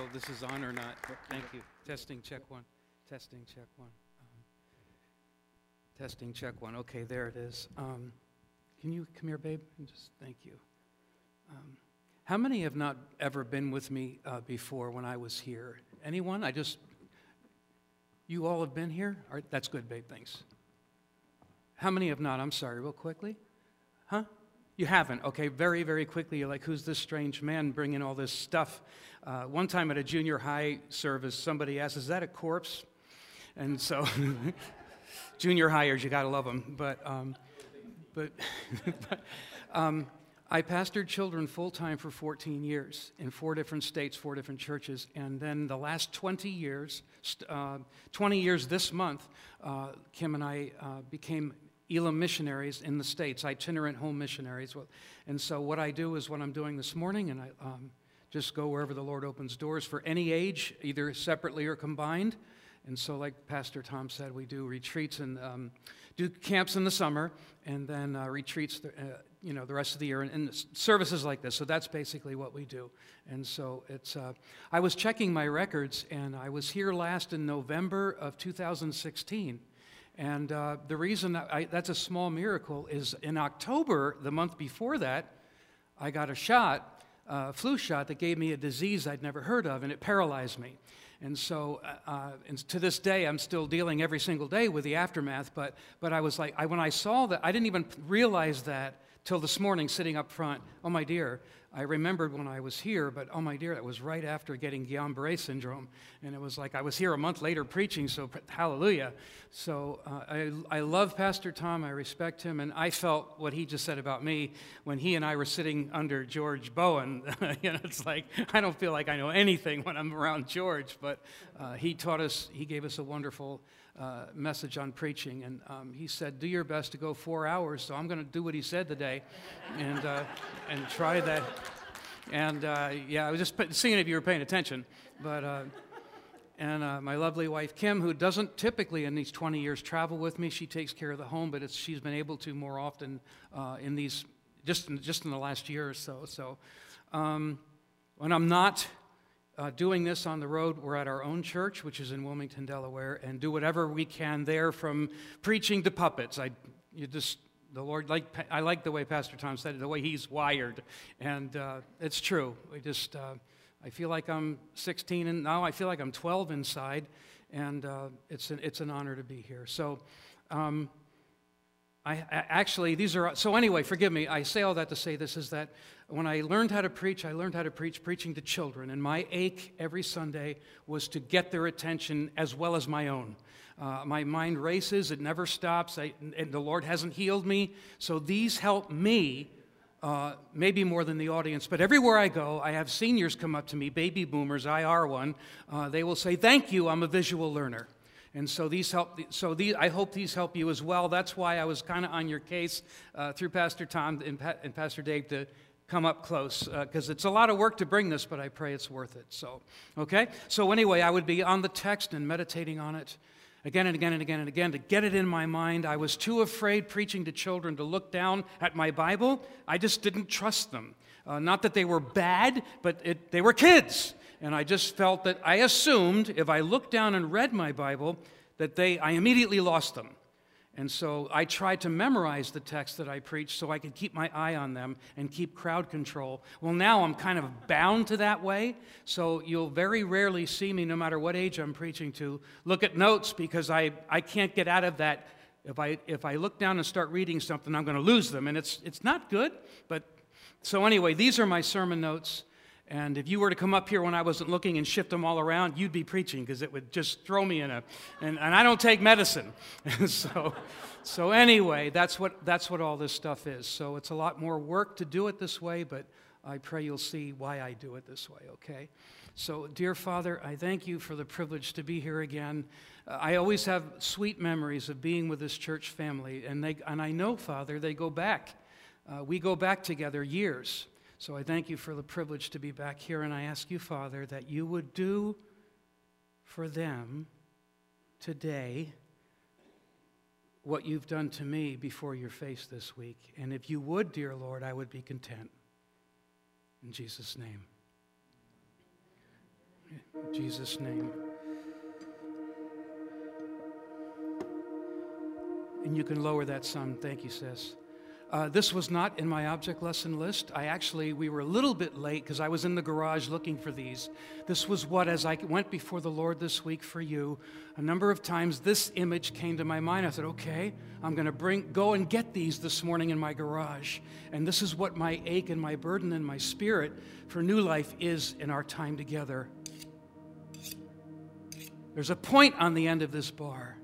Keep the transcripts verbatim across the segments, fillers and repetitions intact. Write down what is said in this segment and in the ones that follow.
know if this is on or not. Thank you. Testing, check one. Testing, check one. Um, testing, check one. Okay, there it is. Um, can you come here, babe? And just thank you. Um, how many have not ever been with me uh, before when I was here? Anyone? I just, you all have been here? All right, that's good, babe. Thanks. How many have not? I'm sorry, real quickly. Huh? You haven't. Okay, very, very quickly. You're like, who's this strange man bringing all this stuff? Uh, one time at a junior high service, somebody asked, is that a corpse? And so, junior hires, you got to love them. But, um, but, but um, I pastored children full-time for fourteen years in four different states, four different churches. And then the last twenty years, uh, twenty years this month, uh, Kim and I uh, became Elam missionaries in the States, itinerant home missionaries. And so what I do is what I'm doing this morning, and I um, just go wherever the Lord opens doors for any age, either separately or combined. And so like Pastor Tom said, we do retreats and um, do camps in the summer, and then uh, retreats the, uh, you know, the rest of the year, and, and services like this. So that's basically what we do. And so it's, uh, I was checking my records, and I was here last in November of two thousand sixteen. And uh, the reason that I, that's a small miracle is in October, the month before that, I got a shot, uh, a flu shot that gave me a disease I'd never heard of, and it paralyzed me. And so uh, and to this day, I'm still dealing every single day with the aftermath, but, but I was like, I, when I saw that, I didn't even realize that till this morning sitting up front. Oh, my dear, I remembered when I was here, but oh, my dear, that was right after getting Guillain-Barré syndrome. And it was like I was here a month later preaching, so hallelujah. So uh, I, I love Pastor Tom. I respect him. And I felt what he just said about me when he and I were sitting under George Bowen. You know, it's like I don't feel like I know anything when I'm around George, but uh, he taught us, he gave us a wonderful Uh, message on preaching, and um, he said, do your best to go four hours, so I'm going to do what he said today, and uh, and try that, and uh, yeah, I was just seeing if you were paying attention, but, uh, and uh, my lovely wife, Kim, who doesn't typically in these twenty years travel with me, she takes care of the home, but it's, she's been able to more often uh, in these, just in, just in the last year or so, so um, when I'm not Uh, doing this on the road, we're at our own church, which is in Wilmington, Delaware, and do whatever we can there, from preaching to puppets. I, you just, the Lord, like I like the way Pastor Tom said it, the way he's wired, and uh, it's true. We just, uh, I feel like I'm sixteen, and now I feel like I'm twelve inside, and uh, it's an it's an honor to be here. So. Um, I, I actually, these are, so anyway, forgive me, I say all that to say this, is that when I learned how to preach, I learned how to preach preaching to children, and my ache every Sunday was to get their attention as well as my own. Uh, my mind races, it never stops, I, and the Lord hasn't healed me, so these help me, uh, maybe more than the audience, but everywhere I go, I have seniors come up to me, baby boomers, I are one, uh, they will say, thank you, I'm a visual learner. And so these help. So these, I hope these help you as well. That's why I was kind of on your case uh, through Pastor Tom and, pa- and Pastor Dave to come up close, because uh, it's a lot of work to bring this, but I pray it's worth it. So, okay. So anyway, I would be on the text and meditating on it again and again and again and again to get it in my mind. I was too afraid preaching to children to look down at my Bible. I just didn't trust them. Uh, not that they were bad, but it, they were kids. And I just felt that I assumed if I looked down and read my Bible that they, I immediately lost them. And so I tried to memorize the text that I preached so I could keep my eye on them and keep crowd control. Well, now I'm kind of bound to that way, so you'll very rarely see me, no matter what age I'm preaching to, look at notes, because I, I can't get out of that. If I, if I look down and start reading something, I'm going to lose them, and it's, it's not good. But so anyway, these are my sermon notes. And if you were to come up here when I wasn't looking and shift them all around, you'd be preaching, because it would just throw me in a, and, and I don't take medicine. so so anyway, that's what that's what all this stuff is. So it's a lot more work to do it this way, but I pray you'll see why I do it this way, okay? So, dear Father, I thank you for the privilege to be here again. Uh, I always have sweet memories of being with this church family, and they and I know, Father, they go back. Uh, we go back together years. So I thank you for the privilege to be back here, and I ask you, Father, that you would do for them today what you've done to me before your face this week. And if you would, dear Lord, I would be content. In Jesus' name. In Jesus' name. And you can lower that, son. Thank you, sis. Uh, this was not in my object lesson list. I actually, we were a little bit late because I was in the garage looking for these. This was what, as I went before the Lord this week for you, a number of times this image came to my mind. I said, okay, I'm going to bring, go and get these this morning in my garage. And this is what my ache and my burden and my spirit for New Life is in our time together. There's a point on the end of this bar.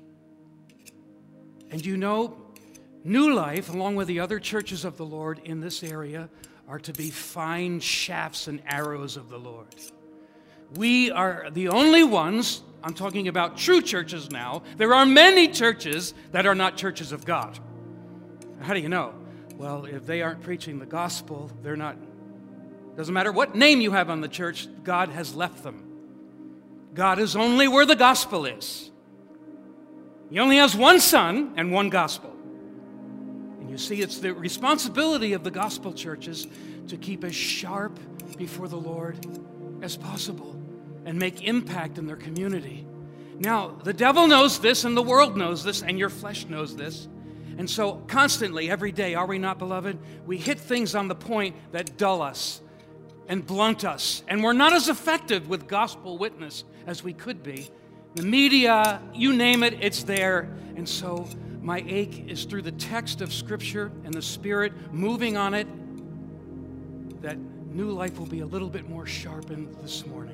And you know, New Life, along with the other churches of the Lord in this area, are to be fine shafts and arrows of the Lord. We are the only ones, I'm talking about true churches now. There are many churches that are not churches of God. How do you know? Well, if they aren't preaching the gospel, they're not, doesn't matter what name you have on the church, God has left them. God is only where the gospel is. He only has one son and one gospel. You see, it's the responsibility of the gospel churches to keep as sharp before the Lord as possible and make impact in their community. Now, the devil knows this, and the world knows this, and your flesh knows this. And so constantly, every day, are we not, beloved? We hit things on the point that dull us and blunt us. And we're not as effective with gospel witness as we could be. The media, you name it, it's there. And so my ache is through the text of Scripture and the Spirit moving on it, that New Life will be a little bit more sharpened this morning.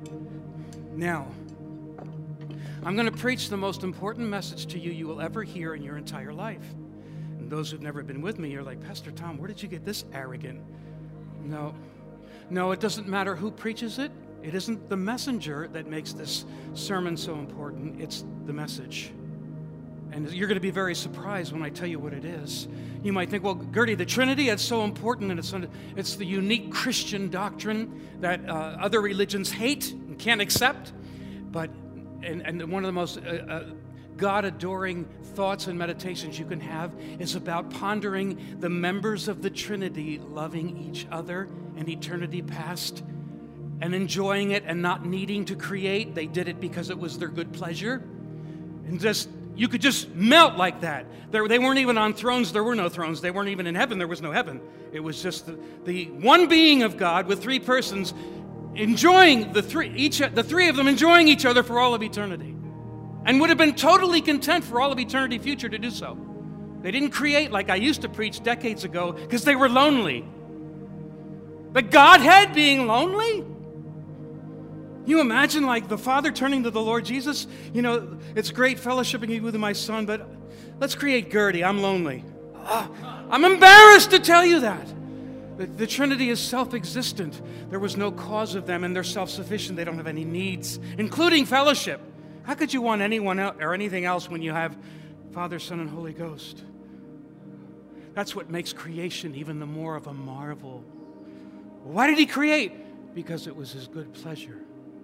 Now, I'm going to preach the most important message to you you will ever hear in your entire life. And those who've never been with me, you're like, Pastor Tom, where did you get this arrogant? No, no, it doesn't matter who preaches it. It isn't the messenger that makes this sermon so important. It's the message. And you're going to be very surprised when I tell you what it is. You might think, well, Gertie, the Trinity, it's so important, and it's, it's the unique Christian doctrine that uh, other religions hate and can't accept. But, and, and one of the most uh, uh, God-adoring thoughts and meditations you can have is about pondering the members of the Trinity loving each other in eternity past and enjoying it and not needing to create. They did it because it was their good pleasure. And just you could just melt like that. There, they weren't even on thrones. There were no thrones. They weren't even in heaven. There was no heaven. It was just the, the one being of God with three persons enjoying the three, each, the three of them enjoying each other for all of eternity, and would have been totally content for all of eternity future to do so. They didn't create like I used to preach decades ago because they were lonely. The Godhead being lonely? You imagine like the Father turning to the Lord Jesus, you know, it's great fellowshipping you with my son, but let's create Gertie. I'm lonely. Ah, I'm embarrassed to tell you that. The, the Trinity is self-existent. There was no cause of them, and they're self-sufficient. They don't have any needs, including fellowship. How could you want anyone else or anything else when you have Father, Son, and Holy Ghost? That's what makes creation even the more of a marvel. Why did he create? Because it was his good pleasure.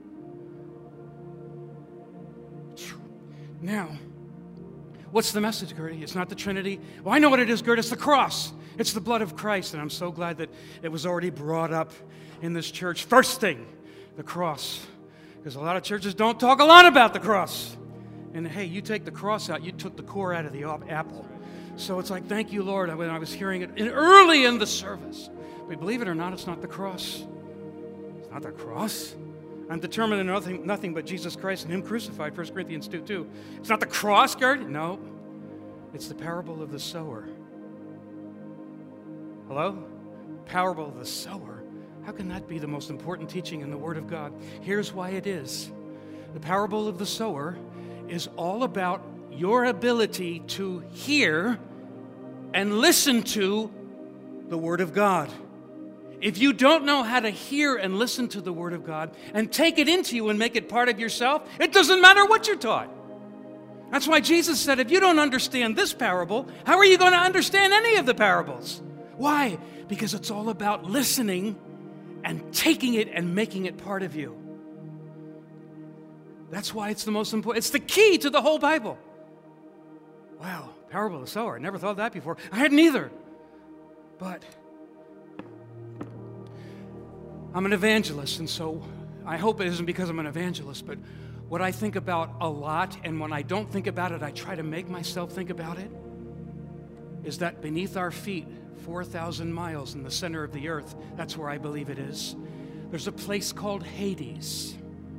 Now, what's the message, Gertie? It's not the Trinity. Well, I know what it is, Gertie. It's the cross. It's the blood of Christ, and I'm so glad that it was already brought up in this church. First thing, the cross. Because a lot of churches don't talk a lot about the cross. And hey, you take the cross out, you took the core out of the apple. So it's like, thank you, Lord, when I was hearing it in, early in the service. But believe it or not, it's not the cross. It's not the cross. I'm determined in nothing, nothing but Jesus Christ and Him crucified, First Corinthians two two. It's not the cross, Gertie. No. It's the parable of the sower. Hello? Parable of the sower. How can that be the most important teaching in the Word of God? Here's why it is. The parable of the sower is all about your ability to hear and listen to the Word of God. If you don't know how to hear and listen to the Word of God and take it into you and make it part of yourself, it doesn't matter what you're taught. That's why Jesus said, if you don't understand this parable, how are you going to understand any of the parables? Why? Because it's all about listening and taking it and making it part of you. That's why it's the most important. It's the key to the whole Bible. Wow, parable of the sower. I never thought of that before. I hadn't either. But I'm an evangelist, and so I hope it isn't because I'm an evangelist, but what I think about a lot, and when I don't think about it, I try to make myself think about it, is that beneath our feet, four thousand miles in the center of the earth, that's where I believe it is, there's a place called Hades.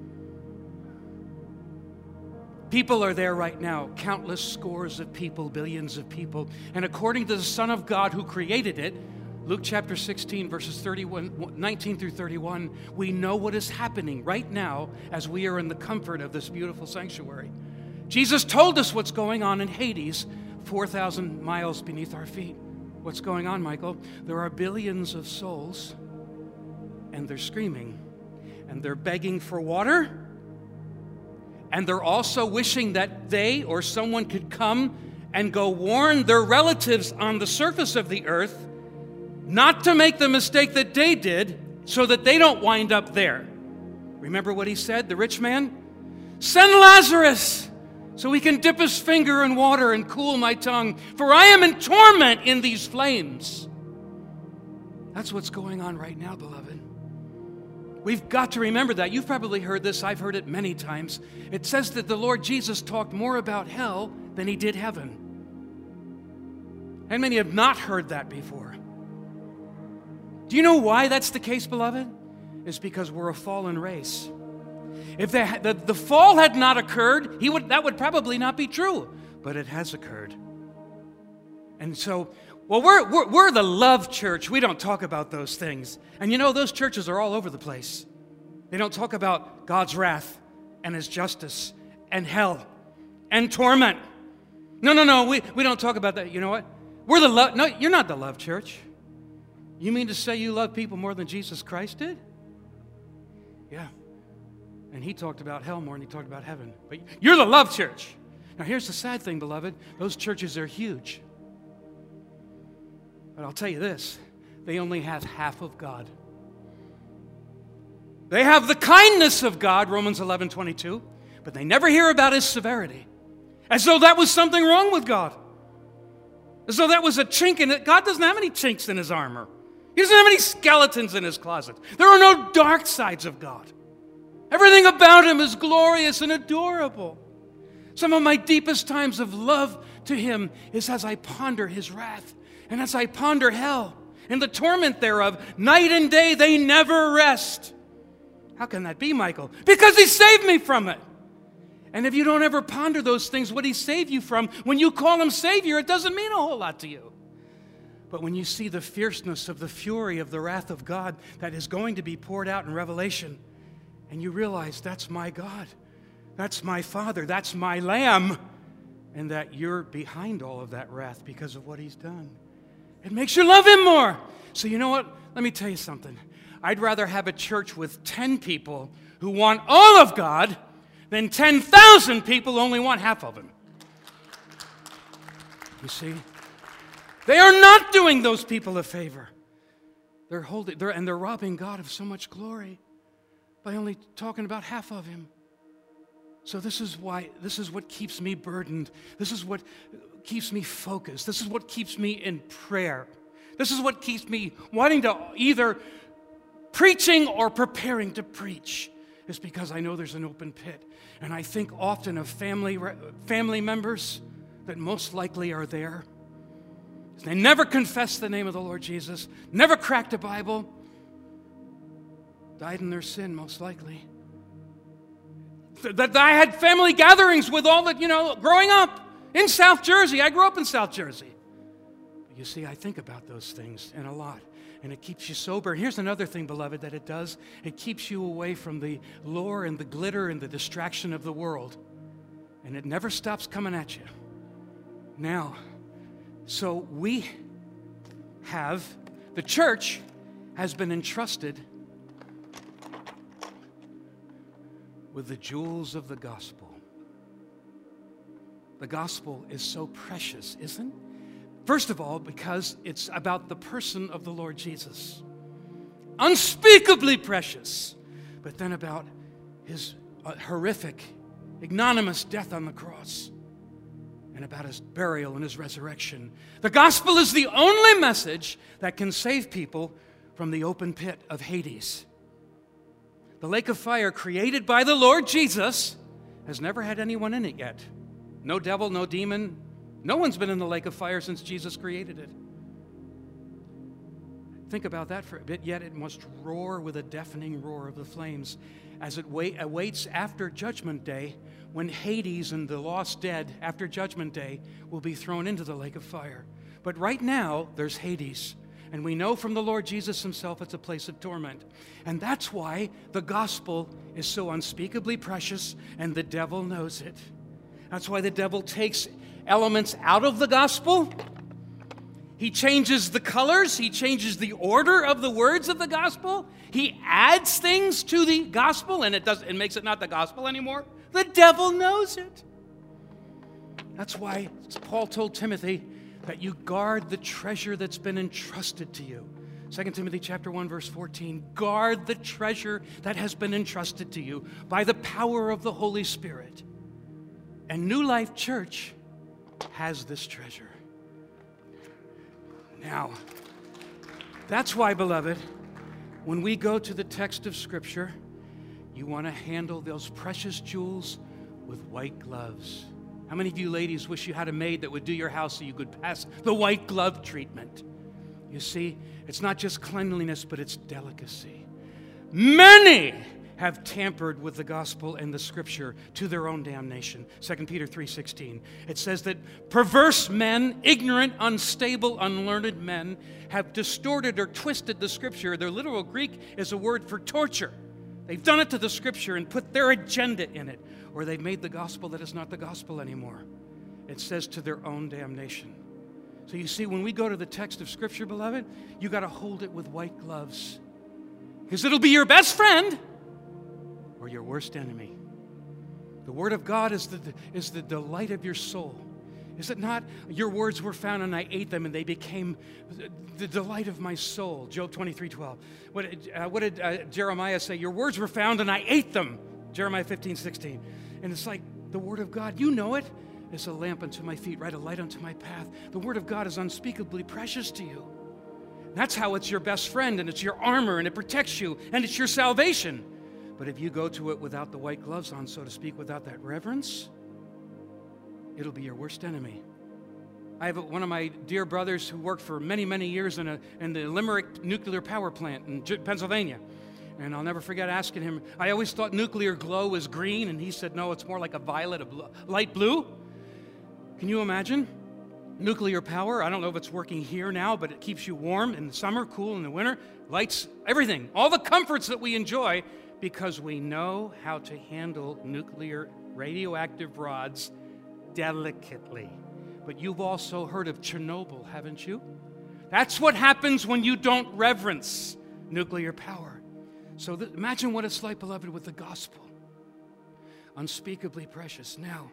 People are there right now, countless scores of people, billions of people. And according to the Son of God who created it, Luke chapter sixteen, verses thirty-one, nineteen through thirty-one, we know what is happening right now as we are in the comfort of this beautiful sanctuary. Jesus told us what's going on in Hades, four thousand miles beneath our feet. What's going on, Michael? There are billions of souls, and they're screaming, and they're begging for water, and they're also wishing that they or someone could come and go warn their relatives on the surface of the earth not to make the mistake that they did so that they don't wind up there. Remember what he said, the rich man? Send Lazarus so he can dip his finger in water and cool my tongue, for I am in torment in these flames. That's what's going on right now, beloved. We've got to remember that. You've probably heard this. I've heard it many times. It says that the Lord Jesus talked more about hell than he did heaven. And many have not heard that before. Do you know why that's the case, beloved? It's because we're a fallen race. If the, the, the fall had not occurred, he would, that would probably not be true. But it has occurred. And so, well, we're, we're, we're the love church. We don't talk about those things. And you know, those churches are all over the place. They don't talk about God's wrath and his justice and hell and torment. No, no, no, we, we don't talk about that. You know what? We're the love. No, you're not the love church. You mean to say you love people more than Jesus Christ did? Yeah. And he talked about hell more than he talked about heaven. But you're the love church. Now here's the sad thing, beloved. Those churches are huge. But I'll tell you this. They only have half of God. They have the kindness of God, Romans eleven twenty-two, but they never hear about his severity. As though that was something wrong with God. As though that was a chink in it. God doesn't have any chinks in his armor. He doesn't have any skeletons in his closet. There are no dark sides of God. Everything about him is glorious and adorable. Some of my deepest times of love to him is as I ponder his wrath and as I ponder hell and the torment thereof. Night and day they never rest. How can that be, Michael? Because he saved me from it. And if you don't ever ponder those things, what he saved you from, when you call him Savior, it doesn't mean a whole lot to you. But when you see the fierceness of the fury of the wrath of God that is going to be poured out in Revelation, and you realize that's my God, that's my Father, that's my Lamb, and that you're behind all of that wrath because of what he's done, it makes you love him more. So you know what? Let me tell you something. I'd rather have a church with ten people who want all of God than ten thousand people who only want half of him. You see? They are not doing those people a favor. They're holding, they're, and they're robbing God of so much glory by only talking about half of him. So this is why, this is what keeps me burdened. This is what keeps me focused. This is what keeps me in prayer. This is what keeps me wanting to either preaching or preparing to preach. It's because I know there's an open pit. And I think often of family, family members that most likely are there. They never confessed the name of the Lord Jesus, never cracked a Bible, died in their sin most likely. That I had family gatherings with all that, you know, growing up in South Jersey. I grew up in South Jersey. But you see, I think about those things and a lot. And it keeps you sober. And here's another thing, beloved, that it does. It keeps you away from the lure and the glitter and the distraction of the world. And it never stops coming at you. Now, so we have, the church has been entrusted with the jewels of the gospel. The gospel is so precious, isn't it? First of all, because it's about the person of the Lord Jesus. Unspeakably precious. But then about his uh, horrific, ignominious death on the cross. And about his burial and his resurrection. The gospel is the only message that can save people from the open pit of Hades. The lake of fire created by the Lord Jesus has never had anyone in it yet. No devil, no demon. No one's been in the lake of fire since Jesus created it. Think about that for a bit. Yet it must roar with a deafening roar of the flames as it wait, awaits after Judgment Day, when Hades and the lost dead after Judgment Day will be thrown into the lake of fire. But right now, there's Hades. And we know from the Lord Jesus himself it's a place of torment. And that's why the gospel is so unspeakably precious, and the devil knows it. That's why the devil takes elements out of the gospel. He changes the colors. He changes the order of the words of the gospel. He adds things to the gospel, and it does. It makes it not the gospel anymore. The devil knows it. That's why Paul told Timothy that you guard the treasure that's been entrusted to you. Second Timothy chapter one, verse fourteen. Guard the treasure that has been entrusted to you by the power of the Holy Spirit. And New Life Church has this treasure. Now, that's why, beloved, when we go to the text of Scripture, you want to handle those precious jewels with white gloves. How many of you ladies wish you had a maid that would do your house so you could pass the white glove treatment? You see, it's not just cleanliness, but it's delicacy. Many have tampered with the gospel and the Scripture to their own damnation. Second Peter three sixteen. It says that perverse men, ignorant, unstable, unlearned men have distorted or twisted the Scripture. Their literal Greek is a word for torture. They've done it to the Scripture and put their agenda in it, or they've made the gospel that is not the gospel anymore. It says to their own damnation. So you see, when we go to the text of Scripture, beloved, you got to hold it with white gloves, because it'll be your best friend or your worst enemy. The Word of God is the, is the delight of your soul. Is it not? Your words were found and I ate them and they became the delight of my soul. Job twenty-three twelve. What, uh, what did uh, Jeremiah say? Your words were found and I ate them. Jeremiah fifteen sixteen. And it's like the Word of God, you know it. It's a lamp unto my feet, right? A light unto my path. The Word of God is unspeakably precious to you. That's how it's your best friend, and it's your armor, and it protects you, and it's your salvation. But if you go to it without the white gloves on, so to speak, without that reverence, it'll be your worst enemy. I have one of my dear brothers who worked for many, many years in, a, in the Limerick nuclear power plant in Pennsylvania. And I'll never forget asking him, I always thought nuclear glow was green, and he said, no, it's more like a violet, a bl- light blue. Can you imagine? Nuclear power, I don't know if it's working here now, but it keeps you warm in the summer, cool in the winter, lights, everything, all the comforts that we enjoy, because we know how to handle nuclear radioactive rods delicately. But you've also heard of Chernobyl, haven't you? That's what happens when you don't reverence nuclear power. So th- imagine what it's like, beloved, with the gospel. Unspeakably precious. Now,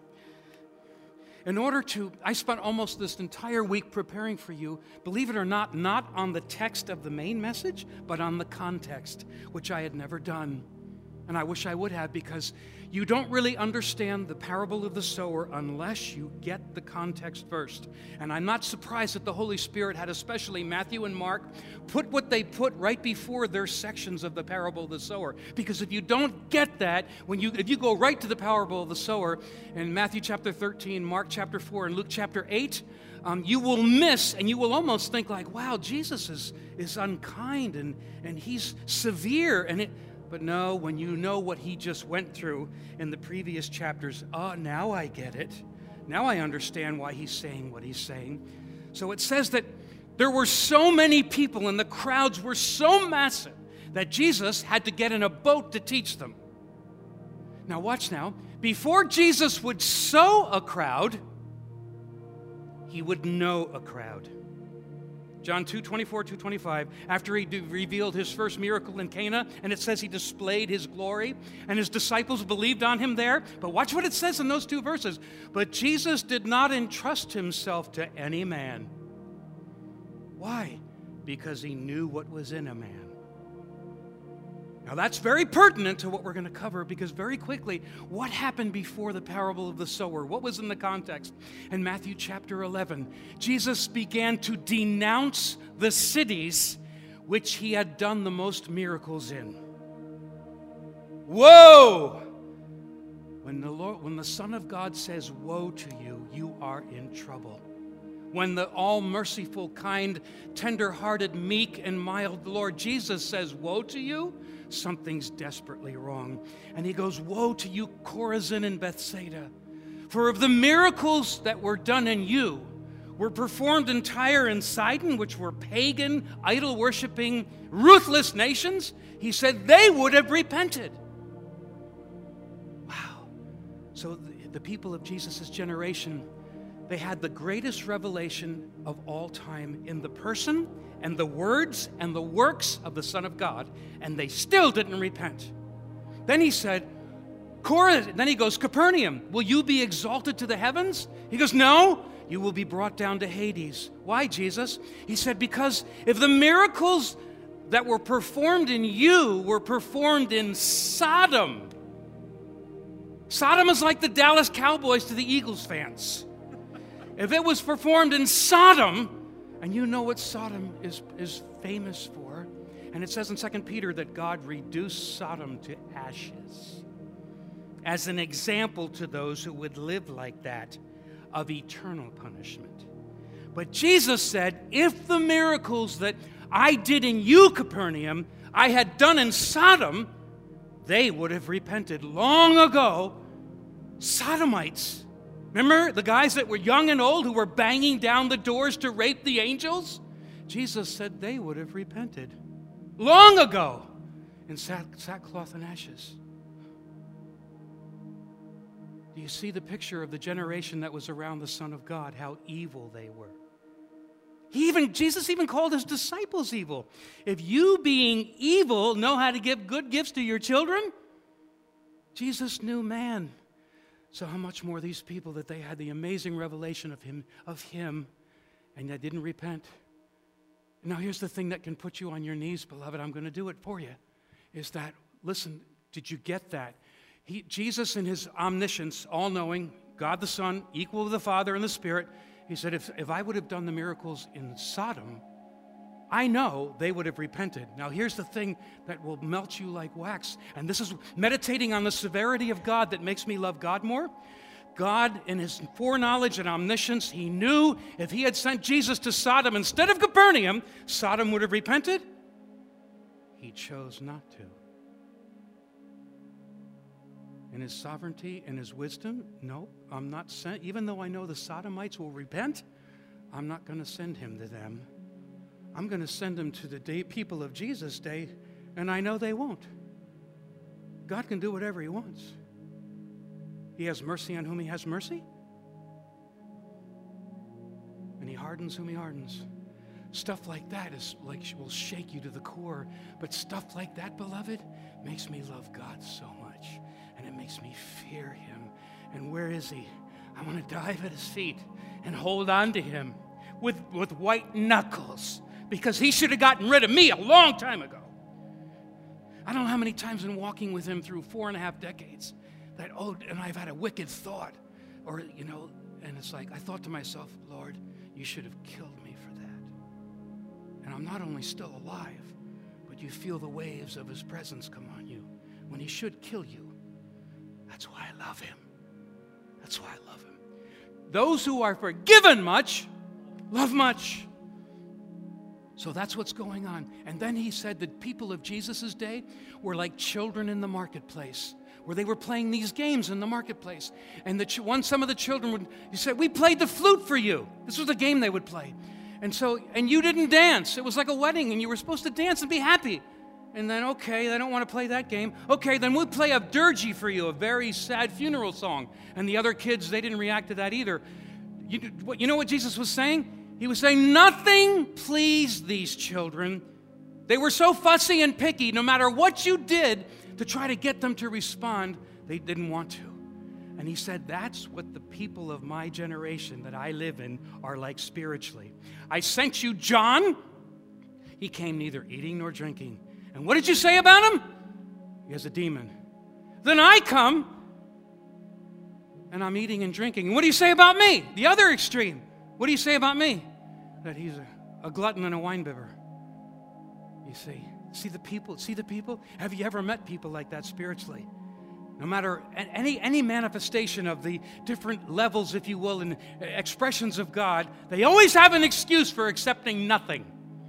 in order to, I spent almost this entire week preparing for you, believe it or not, not on the text of the main message, but on the context, which I had never done. And I wish I would have, because you don't really understand the parable of the sower unless you get the context first. And I'm not surprised that the Holy Spirit had, especially Matthew and Mark, put what they put right before their sections of the parable of the sower. Because if you don't get that, when you if you go right to the parable of the sower in Matthew chapter thirteen, Mark chapter four, and Luke chapter eight, um, you will miss, and you will almost think like, wow, Jesus is, is unkind and, and he's severe. And it But no, when you know what he just went through in the previous chapters, oh, now I get it. Now I understand why he's saying what he's saying. So it says that there were so many people and the crowds were so massive that Jesus had to get in a boat to teach them. Now watch now. Before Jesus would sow a crowd, he would know a crowd. John two twenty-four, two twenty-five, after he revealed his first miracle in Cana, and it says he displayed his glory, and his disciples believed on him there. But watch what it says in those two verses. But Jesus did not entrust himself to any man. Why? Because he knew what was in a man. Now that's very pertinent to what we're going to cover, because very quickly, what happened before the parable of the sower? What was in the context? In Matthew chapter eleven, Jesus began to denounce the cities which he had done the most miracles in. Woe! When the Lord, when the Son of God says woe to you, you are in trouble. When the all-merciful, kind, tender-hearted, meek, and mild Lord Jesus says woe to you, something's desperately wrong. And he goes, woe to you, Chorazin and Bethsaida! For if the miracles that were done in you were performed in Tyre and Sidon, which were pagan, idol-worshiping, ruthless nations, he said they would have repented. Wow. So the, the people of Jesus' generation, they had the greatest revelation of all time in the person and the words and the works of the Son of God, and they still didn't repent. Then he said, Cora, then he goes, Capernaum, will you be exalted to the heavens? He goes, no, you will be brought down to Hades. Why, Jesus? He said, because if the miracles that were performed in you were performed in Sodom, Sodom is like the Dallas Cowboys to the Eagles fans. If it was performed in Sodom, and you know what Sodom is, is famous for, and it says in Second Peter that God reduced Sodom to ashes as an example to those who would live like that of eternal punishment. But Jesus said, if the miracles that I did in you, Capernaum, I had done in Sodom, they would have repented long ago. Sodomites. Remember the guys that were young and old who were banging down the doors to rape the angels? Jesus said they would have repented long ago in sack, sackcloth and ashes. Do you see the picture of the generation that was around the Son of God, how evil they were? He even, Jesus even called his disciples evil. If you, being evil, know how to give good gifts to your children, Jesus knew man. So how much more these people that they had the amazing revelation of him, of him, and they didn't repent. Now here's the thing that can put you on your knees, beloved. I'm going to do it for you. Is that, listen, did you get that? He, Jesus in his omniscience, all-knowing, God the Son, equal to the Father and the Spirit, he said, if, if I would have done the miracles in Sodom, I know they would have repented. Now, here's the thing that will melt you like wax. And this is meditating on the severity of God that makes me love God more. God, in his foreknowledge and omniscience, he knew if he had sent Jesus to Sodom instead of Capernaum, Sodom would have repented. He chose not to. In his sovereignty and his wisdom, no, I'm not sent. Even though I know the Sodomites will repent, I'm not going to send him to them. I'm going to send him to the day, people of Jesus' day, and I know they won't. God can do whatever he wants. He has mercy on whom he has mercy, and he hardens whom he hardens. Stuff like that is like will shake you to the core. But stuff like that, beloved, makes me love God so much. And it makes me fear him. And where is he? I want to dive at his feet and hold on to him with, with white knuckles, because he should have gotten rid of me a long time ago. I don't know how many times in walking with him through four and a half decades that, oh, and I've had a wicked thought. Or, you know, and it's like, I thought to myself, Lord, you should have killed me for that. And I'm not only still alive, but you feel the waves of his presence come on you when he should kill you. That's why I love him. That's why I love him. Those who are forgiven much, love much. So that's what's going on. And then he said that people of Jesus' day were like children in the marketplace, where they were playing these games in the marketplace. And the ch- one, some of the children would, he said, we played the flute for you. This was a game they would play. And so, and you didn't dance. It was like a wedding, and you were supposed to dance and be happy. And then, okay, they don't want to play that game. Okay, then we'll play a dirge for you, a very sad funeral song. And the other kids, they didn't react to that either. You, you know what Jesus was saying? He was saying nothing pleased these children. They were so fussy and picky, no matter what you did to try to get them to respond, they didn't want to. And he said, that's what the people of my generation that I live in are like spiritually. I sent you John. He came neither eating nor drinking. And what did you say about him? He has a demon. Then I come, and I'm eating and drinking. And what do you say about me? The other extreme. What do you say about me? That he's a, a glutton and a winebibber. You see, See the people, see the people? Have you ever met people like that spiritually? No matter any, any manifestation of the different levels, if you will, and expressions of God, they always have an excuse for accepting nothing.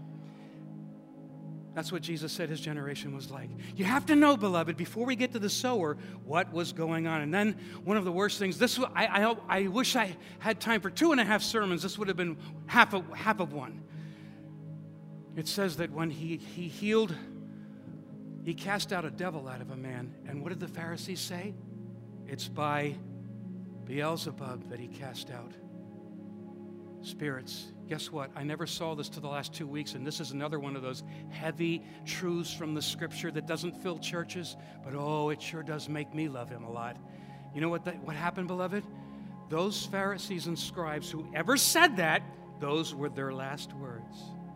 That's what Jesus said his generation was like. You have to know, beloved, before we get to the sower, what was going on. And then one of the worst things, this I, I, I wish I had time for two and a half sermons. This would have been half of, half of one. It says that when he, he healed, he cast out a devil out of a man. And what did the Pharisees say? It's by Beelzebub that he cast out spirits. Guess what? I never saw this till the last two weeks, and this is another one of those heavy truths from the Scripture that doesn't fill churches, but oh, it sure does make me love him a lot. You know what, that, what happened, beloved? Those Pharisees and scribes who ever said that, those were their last words.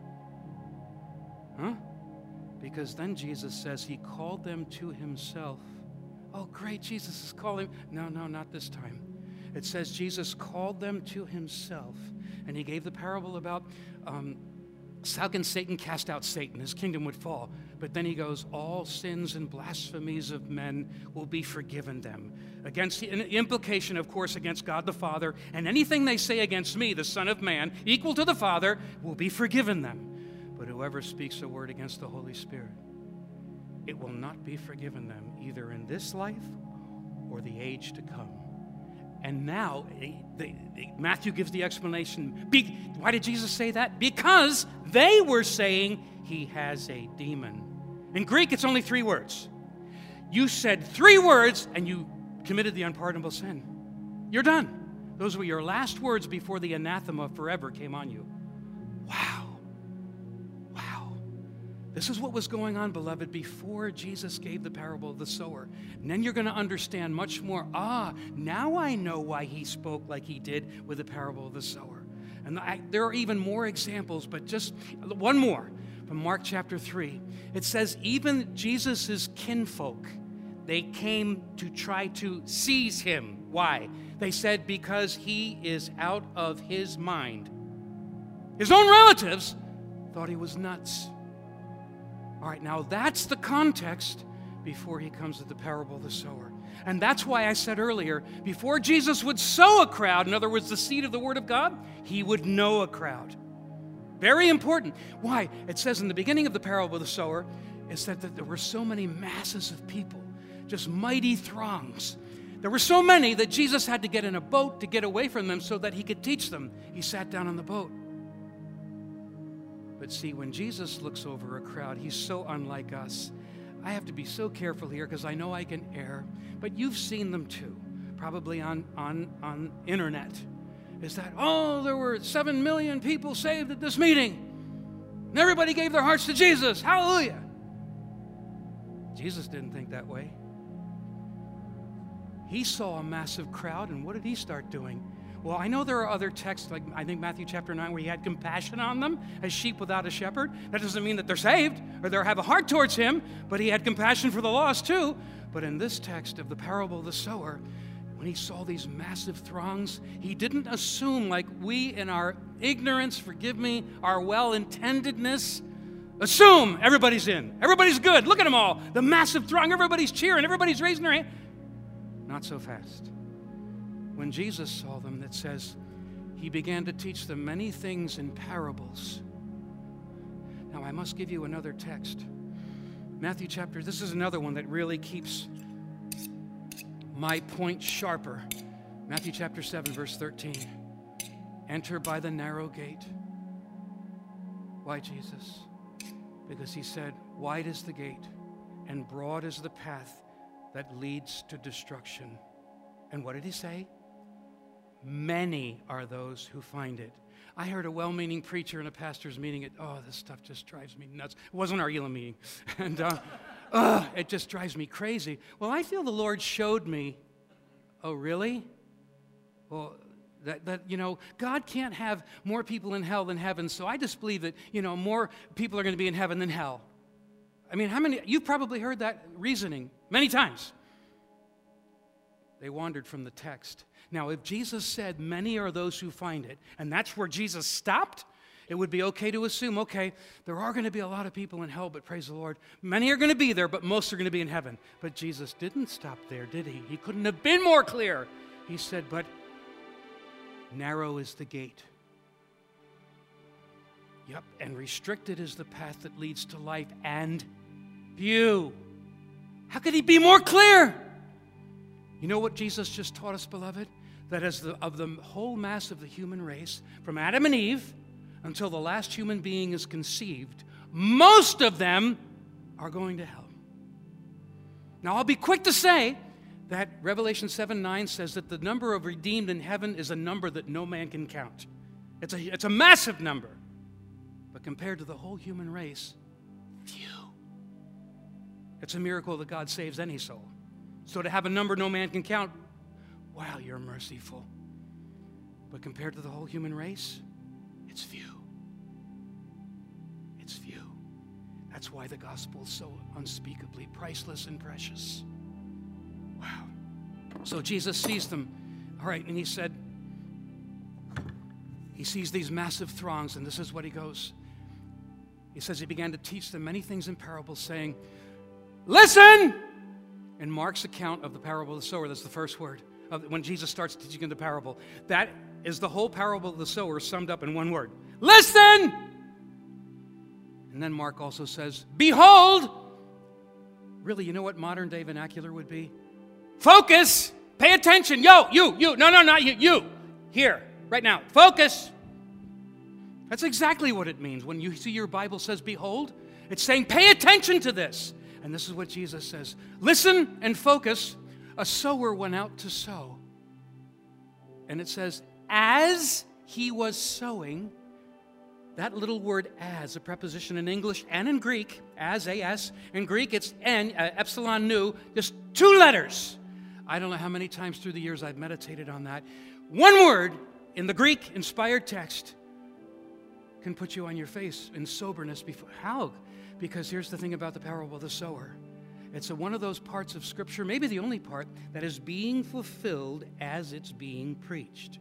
Huh? Because then Jesus says he called them to himself. Oh, great, Jesus is calling. No, no, not this time. It says Jesus called them to himself, and he gave the parable about um, how can Satan cast out Satan? His kingdom would fall. But then he goes, all sins and blasphemies of men will be forgiven them. Against the implication, of course, against God the Father, and anything they say against me, the Son of Man, equal to the Father, will be forgiven them. But whoever speaks a word against the Holy Spirit, it will not be forgiven them, either in this life or the age to come. And now, the, the, Matthew gives the explanation. Be, why did Jesus say that? Because they were saying he has a demon. In Greek, it's only three words. You said three words, and you committed the unpardonable sin. You're done. Those were your last words before the anathema forever came on you. Wow. This is what was going on, beloved, before Jesus gave the parable of the sower. And then you're going to understand much more. Ah, now I know why he spoke like he did with the parable of the sower. And I, there are even more examples, but just one more from Mark chapter three. It says, even Jesus' kinfolk, they came to try to seize him. Why? They said, because he is out of his mind. His own relatives thought he was nuts. All right, now that's the context before he comes to the parable of the sower. And that's why I said earlier, before Jesus would sow a crowd, in other words, the seed of the Word of God, he would know a crowd. Very important. Why? It says in the beginning of the parable of the sower, it said that there were so many masses of people, just mighty throngs. There were so many that Jesus had to get in a boat to get away from them so that he could teach them. He sat down on the boat. But see, when Jesus looks over a crowd, he's so unlike us. I have to be so careful here because I know I can err, but you've seen them too, probably on, on, on internet. Is that, oh, there were seven million people saved at this meeting, and everybody gave their hearts to Jesus. Hallelujah. Jesus didn't think that way. He saw a massive crowd, and what did he start doing? Well, I know there are other texts, like I think Matthew chapter nine, where he had compassion on them as sheep without a shepherd. That doesn't mean that they're saved or they have a heart towards him, but he had compassion for the lost too. But in this text of the parable of the sower, when he saw these massive throngs, he didn't assume, like we in our ignorance, forgive me, our well-intendedness, assume everybody's in. Everybody's good. Look at them all. The massive throng, everybody's cheering, everybody's raising their hand. Not so fast. When Jesus saw them, it says, he began to teach them many things in parables. Now, I must give you another text. Matthew chapter, this is another one that really keeps my point sharper. Matthew chapter seven, verse thirteen. Enter by the narrow gate. Why, Jesus? Because he said, wide is the gate, and broad is the path that leads to destruction. And what did he say? Many are those who find it. I heard a well-meaning preacher in a pastor's meeting. It, oh, this stuff just drives me nuts. It wasn't our Elam meeting. And uh, uh, it just drives me crazy. Well, I feel the Lord showed me, oh, really? Well, that, that, you know, God can't have more people in hell than heaven, so I just believe that, you know, more people are going to be in heaven than hell. I mean, how many, you've probably heard that reasoning many times. They wandered from the text. Now, if Jesus said, many are those who find it, and that's where Jesus stopped, It would be okay to assume, okay, there are going to be a lot of people in hell, but praise the Lord, many are going to be there, but most are going to be in heaven. But Jesus didn't stop there, did he? He couldn't have been more clear. He said, but narrow is the gate. Yep, and restricted is the path that leads to life, and few. How could he be more clear? You know what Jesus just taught us, beloved? That as the, of the whole mass of the human race, from Adam and Eve until the last human being is conceived, most of them are going to hell. Now, I'll be quick to say that Revelation seven nine says that the number of redeemed in heaven is a number that no man can count. It's a, it's a massive number. But compared to the whole human race, few. It's a miracle that God saves any soul. So to have a number no man can count, wow, you're merciful. But compared to the whole human race, it's few. It's few. That's why the gospel is so unspeakably priceless and precious. Wow. So Jesus sees them. All right, and he said, he sees these massive throngs, and this is what he goes. He says he began to teach them many things in parables, saying, listen! In Mark's account of the parable of the sower, that's the first word. Of when Jesus starts teaching in the parable, that is the whole parable of the sower summed up in one word. Listen! And then Mark also says, behold! Really, you know what modern day vernacular would be? Focus! Pay attention! Yo, you, you, no, no, not you, you. Here, right now, focus! That's exactly what it means. When you see your Bible says, behold, it's saying, pay attention to this. And this is what Jesus says. Listen and focus. A sower went out to sow. And it says, as he was sowing, that little word as, a preposition in English and in Greek, as, A-S. In Greek, it's N, uh, epsilon nu, just two letters. I don't know how many times through the years I've meditated on that. One word in the Greek-inspired text can put you on your face in soberness. Before. How? Because here's the thing about the parable of the sower. It's a, one of those parts of Scripture, maybe the only part, that is being fulfilled as it's being preached.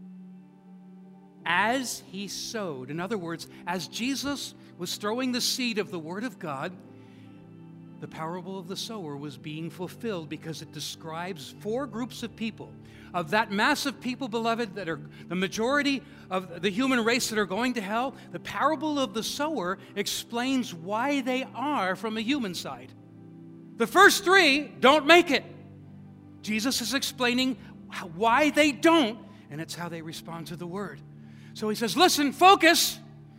As he sowed, in other words, as Jesus was throwing the seed of the Word of God, the parable of the sower was being fulfilled because it describes four groups of people. Of that mass of people, beloved, that are the majority of the human race that are going to hell, the parable of the sower explains why they are from a human side. The first three don't make it. Jesus is explaining why they don't, and it's how they respond to the Word. So he says, listen, focus.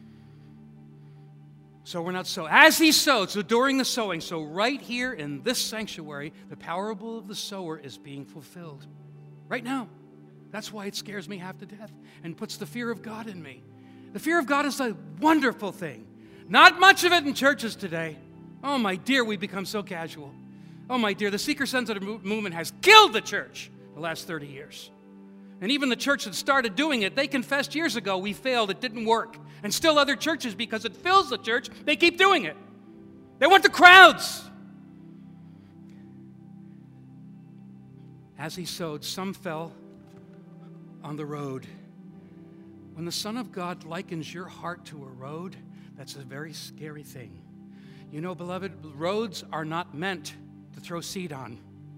So we're not so. As he sowed, so during the sowing, so right here in this sanctuary, the parable of the sower is being fulfilled. Right now. That's why it scares me half to death and puts the fear of God in me. The fear of God is a wonderful thing. Not much of it in churches today. Oh, my dear, we've become so casual. Oh, my dear, the seeker-sensitive movement has killed the church the last thirty years. And even the church that started doing it, they confessed years ago, we failed, it didn't work. And still other churches, because it fills the church, they keep doing it. They want the crowds. As he sowed, some fell on the road. When the Son of God likens your heart to a road, that's a very scary thing. You know, beloved, roads are not meant to throw seed on.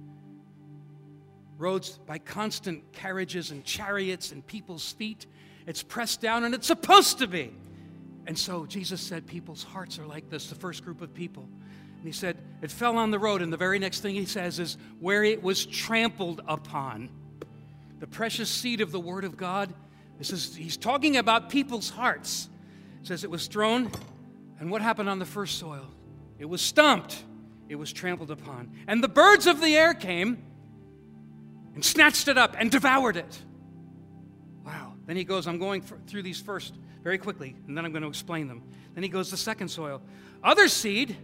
Roads, by constant carriages and chariots and people's feet, it's pressed down, and it's supposed to be. And so Jesus said people's hearts are like this, the first group of people. And he said, it fell on the road, and the very next thing he says is, where it was trampled upon. The precious seed of the Word of God. This is, he's talking about people's hearts. It says it was thrown, and what happened on the first soil? It was stumped. It was trampled upon. And the birds of the air came and snatched it up and devoured it. Wow. Then he goes, I'm going for, through these first very quickly, and then I'm going to explain them. Then he goes to second soil. Other seed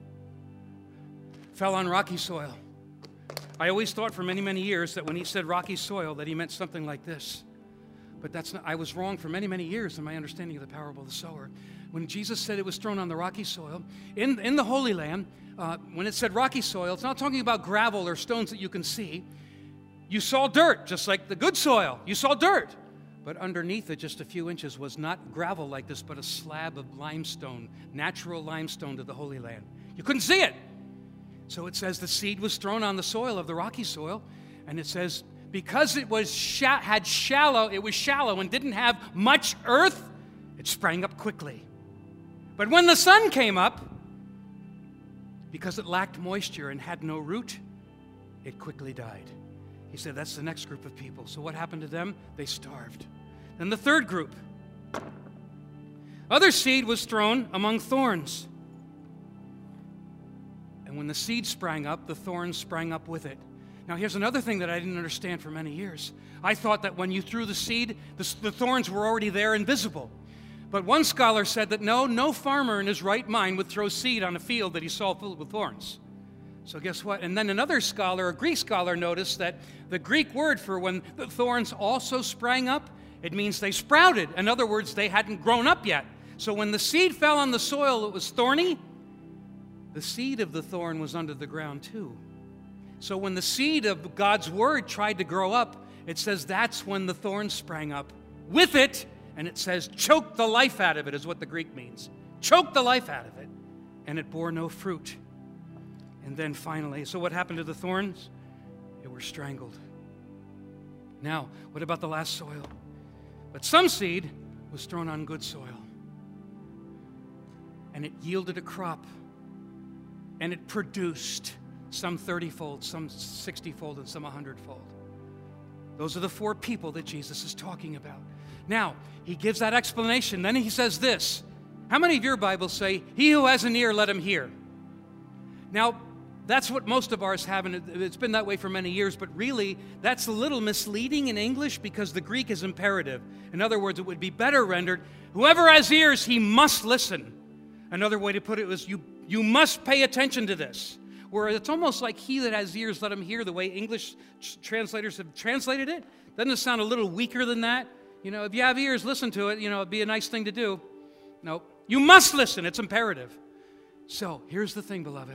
fell on rocky soil. I always thought for many, many years that when he said rocky soil that he meant something like this. But that's not, I was wrong for many, many years in my understanding of the parable of the sower. When Jesus said it was thrown on the rocky soil, in, in the Holy Land, uh, when it said rocky soil, it's not talking about gravel or stones that you can see. You saw dirt, just like the good soil. You saw dirt. But underneath it, just a few inches, was not gravel like this, but a slab of limestone, natural limestone to the Holy Land. You couldn't see it. So it says the seed was thrown on the soil of the rocky soil, and it says because it was sha- had shallow, it was shallow and didn't have much earth, it sprang up quickly. But when the sun came up, because it lacked moisture and had no root, it quickly died. He said that's the next group of people. So what happened to them? They starved. Then the third group. Other seed was thrown among thorns. And when the seed sprang up, the thorns sprang up with it. Now here's another thing that I didn't understand for many years. I thought that when you threw the seed, the, the thorns were already there and visible. But one scholar said that no, no farmer in his right mind would throw seed on a field that he saw filled with thorns. So guess what? And then another scholar, a Greek scholar, noticed that the Greek word for when the thorns also sprang up, it means they sprouted. In other words, they hadn't grown up yet. So when the seed fell on the soil, it was thorny. The seed of the thorn was under the ground too. So when the seed of God's word tried to grow up, it says that's when the thorns sprang up with it. And it says, choke the life out of it is what the Greek means. Choke the life out of it. And it bore no fruit. And then finally, so what happened to the thorns? They were strangled. Now, what about the last soil? But some seed was thrown on good soil. And it yielded a crop. And it produced some thirty-fold, some sixty-fold, and some one hundred-fold. Those are the four people that Jesus is talking about. Now, he gives that explanation. Then he says this. How many of your Bibles say, he who has an ear, let him hear? Now, that's what most of ours have, and it's been that way for many years, but really, that's a little misleading in English because the Greek is imperative. In other words, it would be better rendered, whoever has ears, he must listen. Another way to put it was, you, you must pay attention to this. Where it's almost like he that has ears, let him hear, the way English translators have translated it. Doesn't it sound a little weaker than that? You know, if you have ears, listen to it. You know, it'd be a nice thing to do. No, you must listen. It's imperative. So, here's the thing, beloved.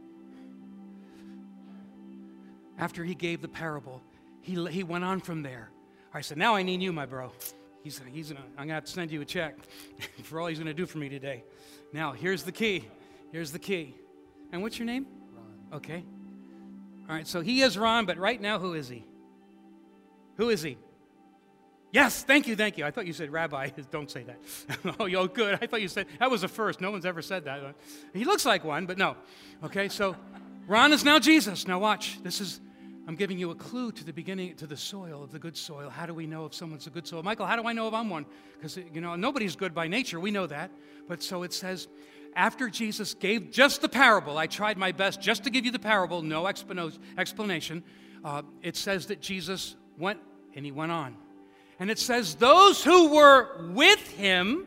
After he gave the parable, he, he went on from there. I said, now I need you, my bro. He's, he's gonna, I'm going to have to send you a check for all he's going to do for me today. Now, here's the key. Here's the key. And what's your name? Ron. Okay. All right, so he is Ron, but right now, who is he? Who is he? Yes, thank you, thank you. I thought you said rabbi. Don't say that. Oh, yo, good. I thought you said, that was a first. No one's ever said that. He looks like one, but no. Okay, so Ron is now Jesus. Now watch. This is, I'm giving you a clue to the beginning, to the soil, of the good soil. How do we know if someone's a good soil? Michael, how do I know if I'm one? Because, you know, nobody's good by nature. We know that. But so it says, after Jesus gave just the parable, I tried my best just to give you the parable, no explanation. Uh, it says that Jesus went, and he went on. And it says, those who were with him,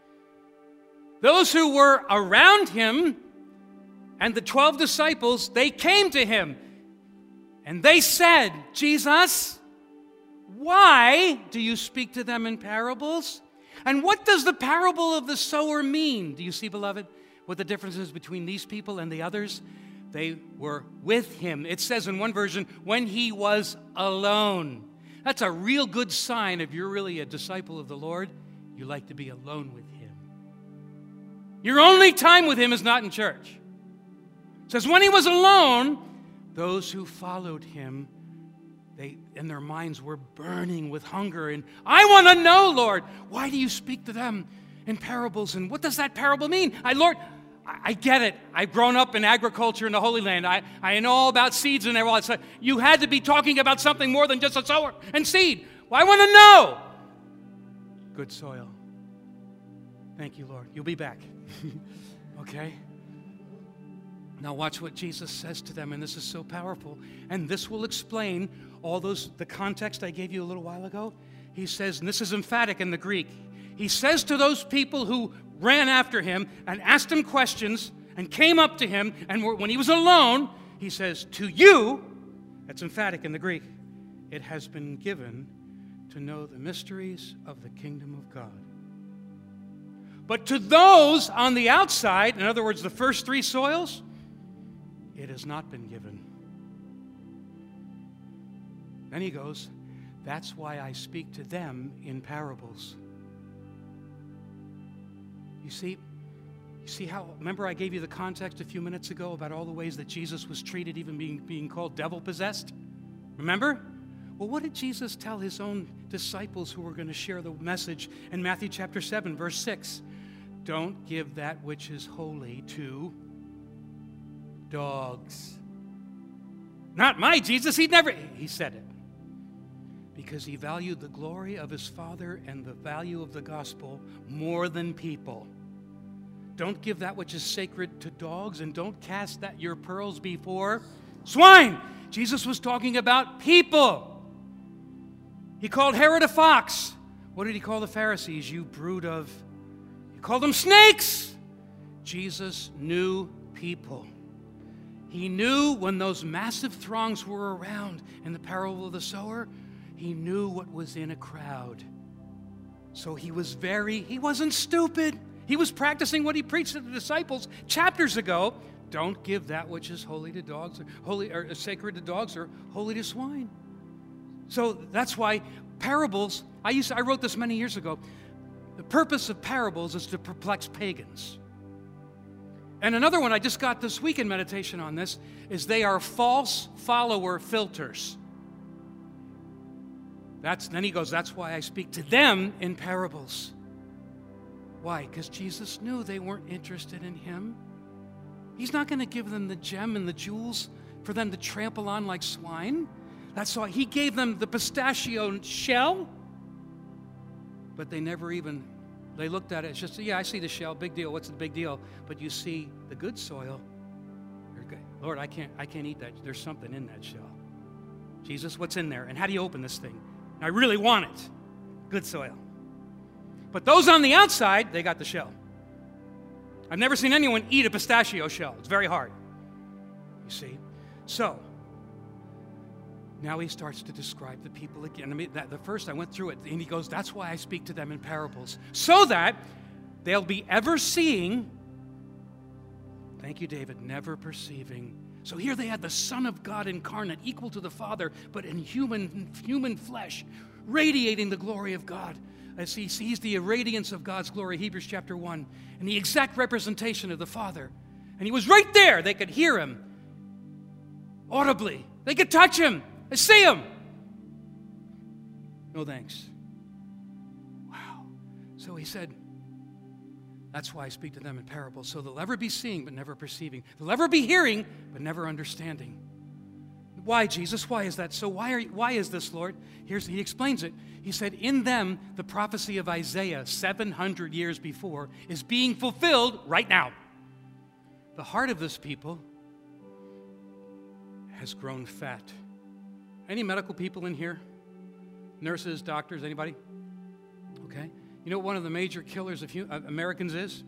those who were around him, and the twelve disciples, they came to him. And they said, Jesus, why do you speak to them in parables? And what does the parable of the sower mean? Do you see, beloved, what the difference is between these people and the others? They were with him. It says in one version, when he was alone. That's a real good sign if you're really a disciple of the Lord. You like to be alone with him. Your only time with him is not in church. It says when he was alone, those who followed him, they in their minds were burning with hunger. And I want to know, Lord, why do you speak to them in parables? And what does that parable mean? I, Lord, I get it. I've grown up in agriculture in the Holy Land. I, I know all about seeds and everything. So you had to be talking about something more than just a sower and seed. Well, I want to know. Good soil. Thank you, Lord. You'll be back. Okay? Now watch what Jesus says to them, and this is so powerful. And this will explain all those, the context I gave you a little while ago. He says, and this is emphatic in the Greek, he says to those people who ran after him and asked him questions and came up to him, and when he was alone, he says, to you, that's emphatic in the Greek, it has been given to know the mysteries of the kingdom of God. But to those on the outside, in other words, the first three soils, it has not been given. Then he goes, That's why I speak to them in parables. You see, you see how, remember I gave you the context a few minutes ago about all the ways that Jesus was treated, even being, being called devil-possessed? Remember? Well, what did Jesus tell his own disciples who were going to share the message in Matthew chapter seven, verse six? Don't give that which is holy to dogs. Not my Jesus, he never, he said it. Because he valued the glory of his Father and the value of the gospel more than people. Don't give that which is sacred to dogs, and don't cast that your pearls before swine. Jesus was talking about people. He called Herod a fox. What did he call the Pharisees? You brood of... He called them snakes. Jesus knew people. He knew when those massive throngs were around in the parable of the sower, he knew what was in a crowd. So he was very, he wasn't stupid. He was practicing what he preached to the disciples chapters ago. Don't give that which is holy to dogs, or holy or sacred to dogs, or holy to swine. So that's why parables, I used to, I wrote this many years ago. The purpose of parables is to perplex pagans. And another one I just got this week in meditation on this is they are false follower filters. That's, then he goes, that's why I speak to them in parables. Why? Because Jesus knew they weren't interested in him. He's not going to give them the gem and the jewels for them to trample on like swine. That's why he gave them the pistachio shell, but they never even, they looked at it, it's just, yeah, I see the shell, big deal, what's the big deal? But you see the good soil, you're good. Lord, I can't, I can't eat that. There's something in that shell. Jesus, what's in there? And how do you open this thing? I really want it. Good soil. But those on the outside, they got the shell. I've never seen anyone eat a pistachio shell. It's very hard. You see? So, now he starts to describe the people again. I mean, that, the first I went through it, and he goes, that's why I speak to them in parables. So that they'll be ever seeing, thank you, David, never perceiving. So here they had the Son of God incarnate, equal to the Father, but in human, human flesh, radiating the glory of God. As he sees the radiance of God's glory, Hebrews chapter one, and the exact representation of the Father. And he was right there. They could hear him audibly. They could touch him. They see him. No thanks. Wow. So he said, that's why I speak to them in parables. So they'll ever be seeing but never perceiving. They'll ever be hearing but never understanding. Why, Jesus? Why is that? So why are why is this, Lord? Here's he explains it. He said, in them, the prophecy of Isaiah seven hundred years before is being fulfilled right now. The heart of this people has grown fat. Any medical people in here? Nurses, doctors, anybody? Okay. You know what one of the major killers of hum- Americans is?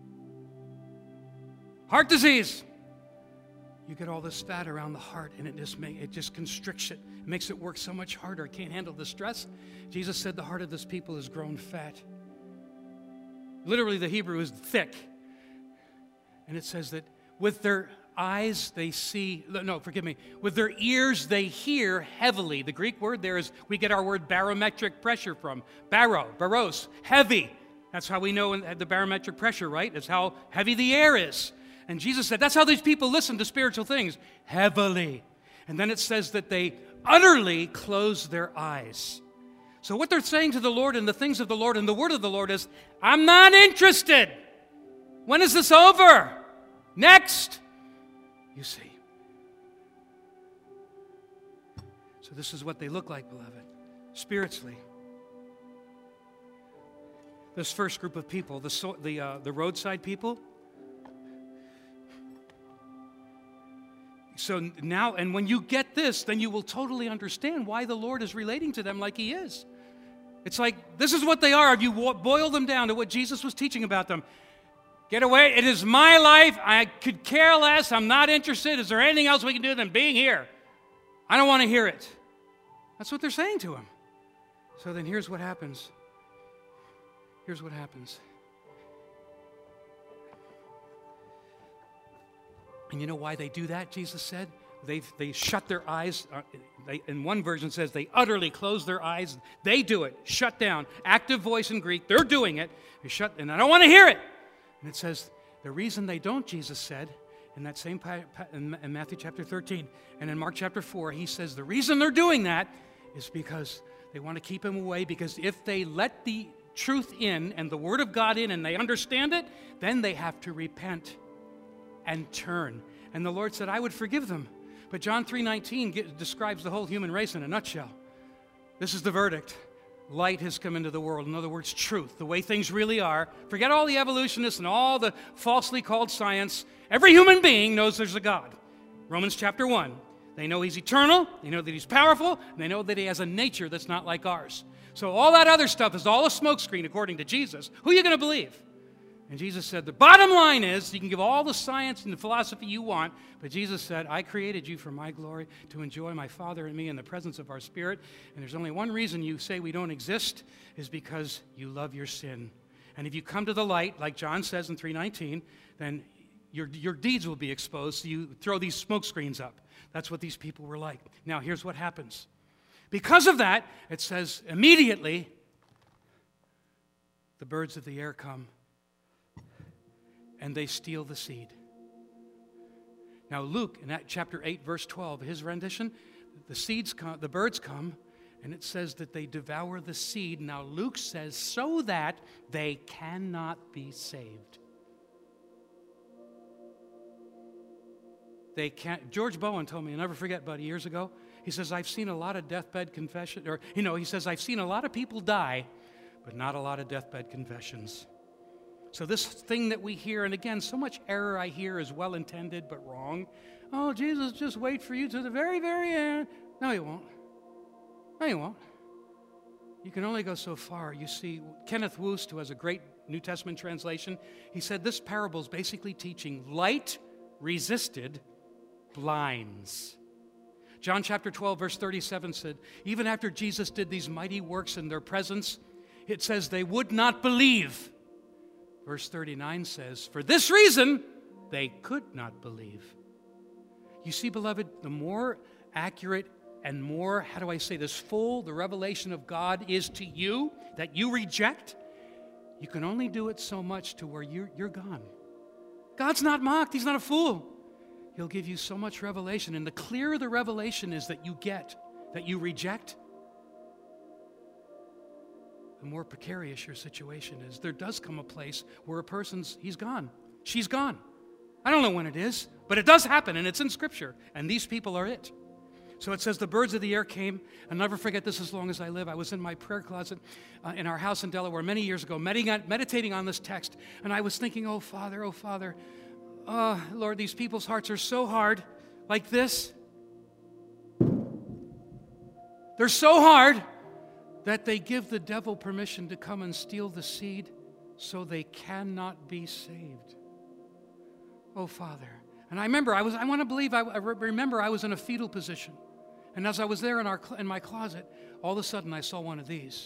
Heart disease. You get all this fat around the heart, and it just make, it just constricts it. It makes it work so much harder. It can't handle the stress. Jesus said the heart of this people has grown fat. Literally, the Hebrew is thick. And it says that with their eyes they see, no, forgive me, with their ears they hear heavily. The Greek word there is, we get our word barometric pressure from. Baro, baros, heavy. That's how we know the barometric pressure, right? That's how heavy the air is. And Jesus said, that's how these people listen to spiritual things, heavily. And then it says that they utterly close their eyes. So what they're saying to the Lord and the things of the Lord and the word of the Lord is, I'm not interested. When is this over? Next. You see. So this is what they look like, beloved, spiritually. This first group of people, the, so, the, uh, the roadside people, so now, and when you get this, then you will totally understand why the Lord is relating to them like he is. It's like, this is what they are. If you boil them down to what Jesus was teaching about them, get away. It is my life. I could care less. I'm not interested. Is there anything else we can do than being here? I don't want to hear it. That's what they're saying to him. So then here's what happens. Here's what happens. And you know why they do that, Jesus said? They they shut their eyes. Uh, they, in one version says they utterly close their eyes. They do it. Shut down. Active voice in Greek. They're doing it. They shut, and I don't want to hear it. And it says the reason they don't, Jesus said, in that same pa- pa- in, in Matthew chapter thirteen and in Mark chapter four, he says the reason they're doing that is because they want to keep him away. Because if they let the truth in and the Word of God in and they understand it, then they have to repent and turn. And the Lord said, I would forgive them. But John three nineteen get, describes the whole human race in a nutshell. This is the verdict. Light has come into the world. In other words, truth, the way things really are. Forget all the evolutionists and all the falsely called science. Every human being knows there's a God. Romans chapter one. They know he's eternal, they know that he's powerful, and they know that he has a nature that's not like ours. So all that other stuff is all a smokescreen according to Jesus. Who are you going to believe? And Jesus said, the bottom line is, you can give all the science and the philosophy you want, but Jesus said, I created you for my glory, to enjoy my Father and me in the presence of our Spirit. And there's only one reason you say we don't exist, is because you love your sin. And if you come to the light, like John says in three nineteen, then your, your deeds will be exposed, so you throw these smoke screens up. That's what these people were like. Now, here's what happens. Because of that, it says, immediately, the birds of the air come, and they steal the seed. Now, Luke, in that chapter eight, verse twelve, his rendition, the seeds come, the birds come, and it says that they devour the seed. Now, Luke says, so that they cannot be saved. They can't. George Bowen told me, I'll never forget, buddy, years ago, he says, I've seen a lot of deathbed confession, or, you know, he says, I've seen a lot of people die, but not a lot of deathbed confessions. So this thing that we hear, and again, so much error I hear is well-intended but wrong. Oh, Jesus, just wait for you to the very, very end. No, he won't. No, he won't. You can only go so far. You see, Kenneth Woost, who has a great New Testament translation, he said this parable is basically teaching light resisted blinds. John chapter twelve, verse thirty-seven said, even after Jesus did these mighty works in their presence, it says they would not believe. Verse thirty-nine says, for this reason, they could not believe. You see, beloved, the more accurate and more, how do I say this, full the revelation of God is to you that you reject, you can only do it so much to where you're, you're gone. God's not mocked. He's not a fool. He'll give you so much revelation. And the clearer the revelation is that you get, that you reject, the more precarious your situation is. There does come a place where a person's, he's gone. She's gone. I don't know when it is, but it does happen, and it's in Scripture. And these people are it. So it says the birds of the air came. I'll never forget this as long as I live. I was in my prayer closet uh, in our house in Delaware many years ago, meditating, meditating on this text. And I was thinking, oh, Father, oh, Father, oh, Lord, these people's hearts are so hard, like this. They're so hard that they give the devil permission to come and steal the seed so they cannot be saved. Oh, Father. And I remember, I was, I want to believe, I, I remember I was in a fetal position. And as I was there in, our, in my closet, all of a sudden I saw one of these.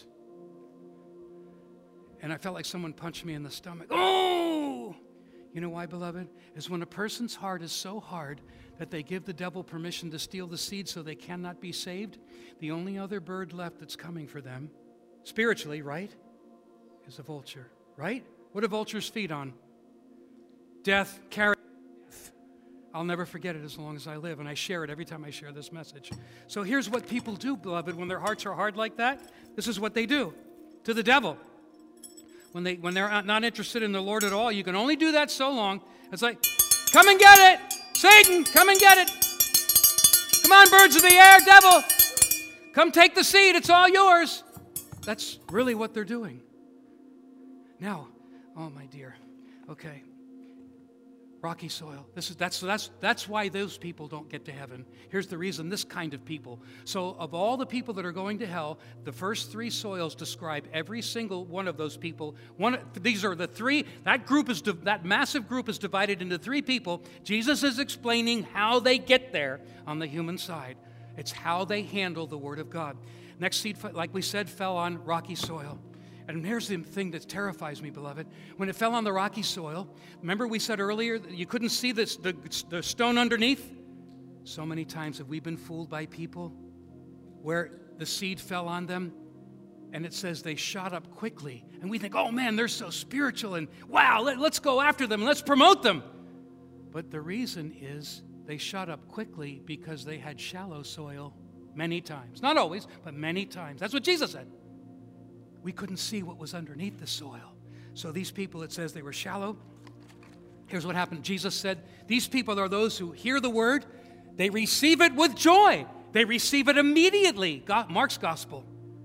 And I felt like someone punched me in the stomach. Oh! You know why, beloved? Is when a person's heart is so hard that they give the devil permission to steal the seed so they cannot be saved, the only other bird left that's coming for them, spiritually, right, is a vulture, right? What do vultures feed on? Death, carry death. I'll never forget it as long as I live, and I share it every time I share this message. So here's what people do, beloved, when their hearts are hard like that. This is what they do to the devil. When, they, when they're not interested in the Lord at all, you can only do that so long. It's like, come and get it! Satan, come and get it! Come on, birds of the air, devil! Come take the seed, it's all yours. That's really what they're doing. Now, oh my dear, okay. Rocky soil. This is that's that's that's why those people don't get to heaven. Here's the reason: this kind of people. So, of all the people that are going to hell, the first three soils describe every single one of those people. One, these are the three. That group is that massive group is divided into three people. Jesus is explaining how they get there on the human side. It's how they handle the Word of God. Next seed, like we said, fell on rocky soil. And here's the thing that terrifies me, beloved. When it fell on the rocky soil, remember we said earlier that you couldn't see this, the, the stone underneath? So many times have we been fooled by people where the seed fell on them, and it says they shot up quickly. And we think, oh man, they're so spiritual, and wow, let, let's go after them, let's promote them. But the reason is they shot up quickly because they had shallow soil many times. Not always, but many times. That's what Jesus said. We couldn't see what was underneath the soil. So these people, it says they were shallow. Here's what happened. Jesus said, these people are those who hear the word, they receive it with joy. They receive it immediately. God, Mark's gospel.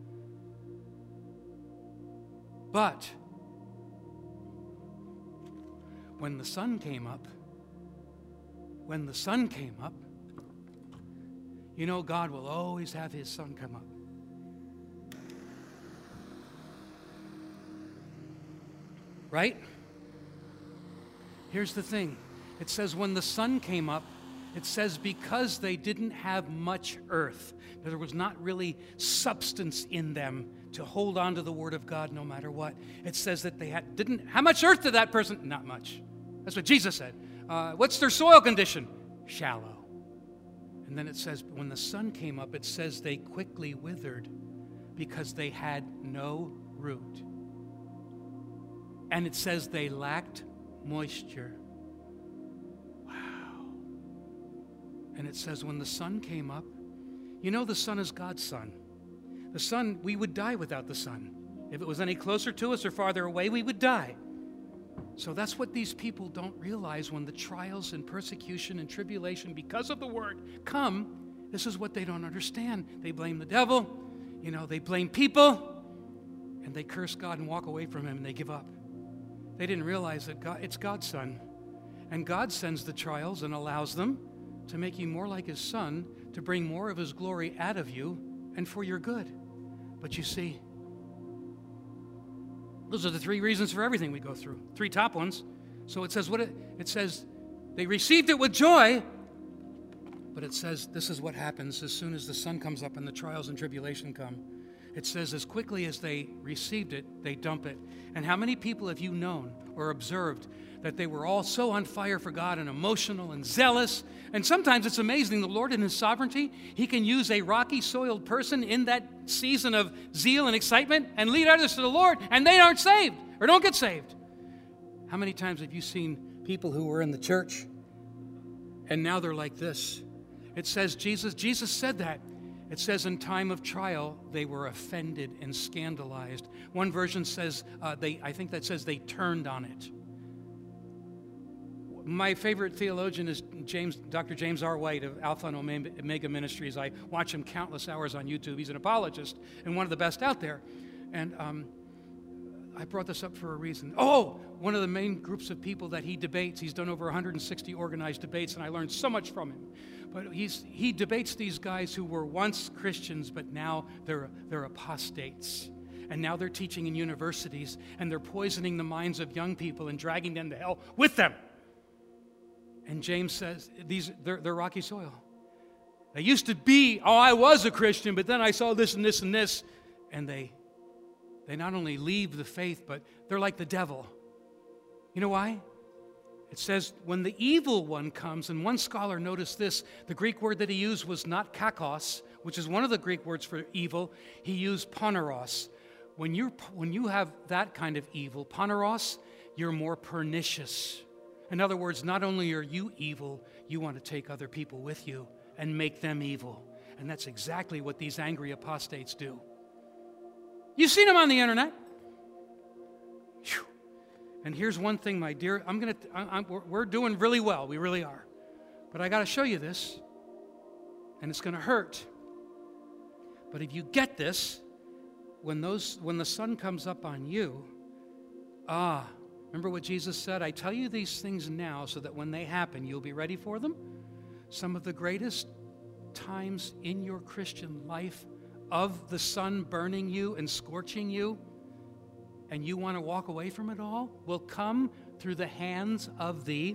But when the sun came up, when the sun came up, you know God will always have his sun come up. Right? Here's the thing. It says when the sun came up, it says because they didn't have much earth, there was not really substance in them to hold on to the word of God no matter what. It says that they had, didn't, how much earth did that person? Not much. That's what Jesus said. Uh, what's their soil condition? Shallow. And then it says when the sun came up, it says they quickly withered because they had no root. And it says they lacked moisture. Wow. And it says when the sun came up, you know the sun is God's son. The sun, we would die without the sun. If it was any closer to us or farther away, we would die. So that's what these people don't realize when the trials and persecution and tribulation because of the word come. This is what they don't understand. They blame the devil, you know, they blame people, and they curse God and walk away from him and they give up. They didn't realize that God, it's God's son. And God sends the trials and allows them to make you more like his son, to bring more of his glory out of you and for your good. But you see, those are the three reasons for everything we go through. Three top ones. So it says what it, it says they received it with joy, but it says this is what happens as soon as the sun comes up and the trials and tribulation come. It says as quickly as they received it, they dump it. And how many people have you known or observed that they were all so on fire for God and emotional and zealous? And sometimes it's amazing, the Lord in his sovereignty, he can use a rocky soiled person in that season of zeal and excitement and lead others to the Lord, and they aren't saved or don't get saved. How many times have you seen people who were in the church and now they're like this? It says Jesus, Jesus said that. It says in time of trial, they were offended and scandalized. One version says, uh, they. I think that says they turned on it. My favorite theologian is James, Doctor James R. White of Alpha and Omega Ministries. I watch him countless hours on YouTube. He's an apologist and one of the best out there. And um, I brought this up for a reason. Oh, one of the main groups of people that he debates, he's done over one hundred sixty organized debates, and I learned so much from him. But he's, he debates these guys who were once Christians, but now they're, they're apostates. And now they're teaching in universities, and they're poisoning the minds of young people and dragging them to hell with them. And James says, these they're, they're rocky soil. They used to be, oh, I was a Christian, but then I saw this and this and this. And they, they not only leave the faith, but they're like the devil. You know why? It says, when the evil one comes, and one scholar noticed this, the Greek word that he used was not kakos, which is one of the Greek words for evil. He used poneros. When, you're, when you have that kind of evil, poneros, you're more pernicious. In other words, not only are you evil, you want to take other people with you and make them evil. And that's exactly what these angry apostates do. You've seen them on the internet. Whew. And here's one thing, my dear, I'm gonna, I'm, we're doing really well, we really are. But I got to show you this, and it's going to hurt. But if you get this, when those, when the sun comes up on you, ah, remember what Jesus said? I tell you these things now so that when they happen, you'll be ready for them. Some of the greatest times in your Christian life of the sun burning you and scorching you, and you want to walk away from it all, will come through the hands of the...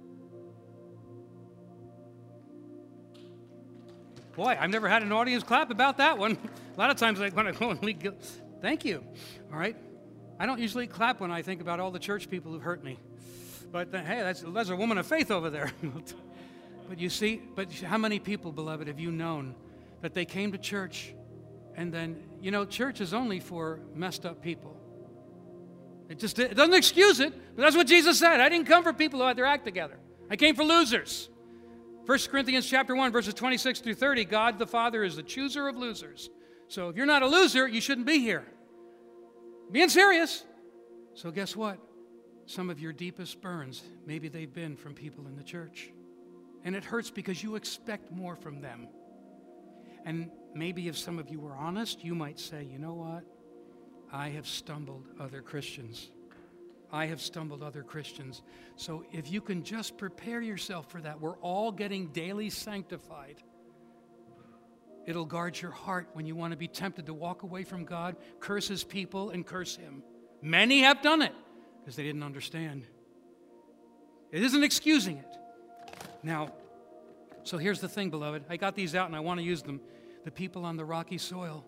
Boy, I've never had an audience clap about that one. A lot of times I, when I go and lead... Thank you. All right? I don't usually clap when I think about all the church people who've hurt me. But uh, hey, that's, that's a woman of faith over there. But you see, but how many people, beloved, have you known that they came to church and then, you know, church is only for messed up people. It just it doesn't excuse it, but that's what Jesus said. I didn't come for people who had their act together. I came for losers. First Corinthians chapter one, verses twenty-six through thirty, God the Father is the chooser of losers. So if you're not a loser, you shouldn't be here. Being serious. So guess what? Some of your deepest burns, maybe they've been from people in the church. And it hurts because you expect more from them. And maybe if some of you were honest, you might say, you know what? I have stumbled other Christians. I have stumbled other Christians. So if you can just prepare yourself for that, we're all getting daily sanctified. It'll guard your heart when you want to be tempted to walk away from God, curse His people, and curse Him. Many have done it because they didn't understand. It isn't excusing it. Now, so here's the thing, beloved. I got these out and I want to use them. The people on the rocky soil,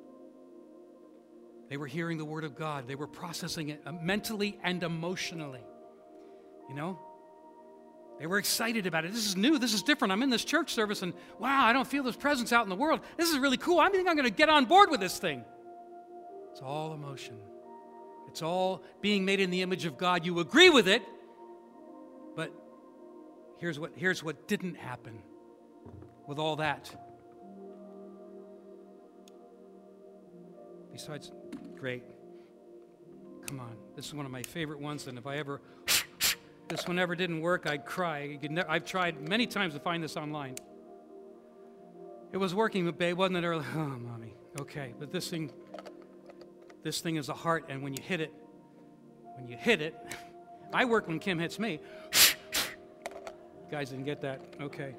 they were hearing the Word of God. They were processing it mentally and emotionally. You know? They were excited about it. This is new. This is different. I'm in this church service and, wow, I don't feel this presence out in the world. This is really cool. I think I'm going to get on board with this thing. It's all emotion. It's all being made in the image of God. You agree with it, but here's what, here's what didn't happen with all that. Besides, great. Come on. This is one of my favorite ones, and if I ever, this one ever didn't work, I'd cry. I've tried many times to find this online. It was working, but babe, wasn't it early? Oh, mommy. Okay, but this thing, this thing is a heart, and when you hit it, when you hit it, I work when Kim hits me. You guys didn't get that. Okay.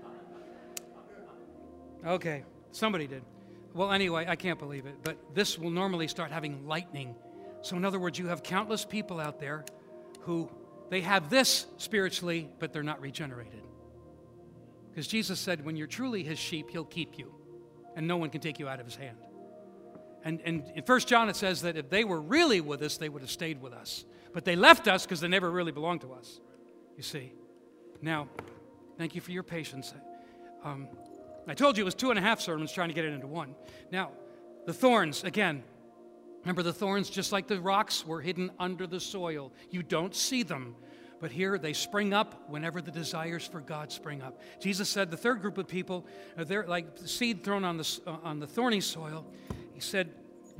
Okay, somebody did. Well, anyway, I can't believe it, but this will normally start having lightning. So in other words, you have countless people out there who, they have this spiritually, but they're not regenerated. Because Jesus said, when you're truly His sheep, He'll keep you, and no one can take you out of His hand. And, and in First John it says that if they were really with us, they would have stayed with us. But they left us because they never really belonged to us, you see. Now, thank you for your patience. Um, I told you it was two and a half sermons trying to get it into one. Now, the thorns, again, remember the thorns, just like the rocks, were hidden under the soil. You don't see them, but here they spring up whenever the desires for God spring up. Jesus said the third group of people, uh, they're like seed thrown on the, uh, on the thorny soil. He said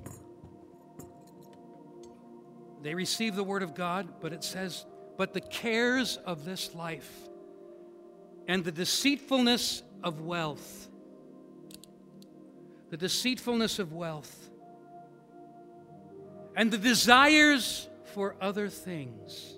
they receive the word of God, but it says, but the cares of this life and the deceitfulness of wealth, the deceitfulness of wealth, and the desires for other things,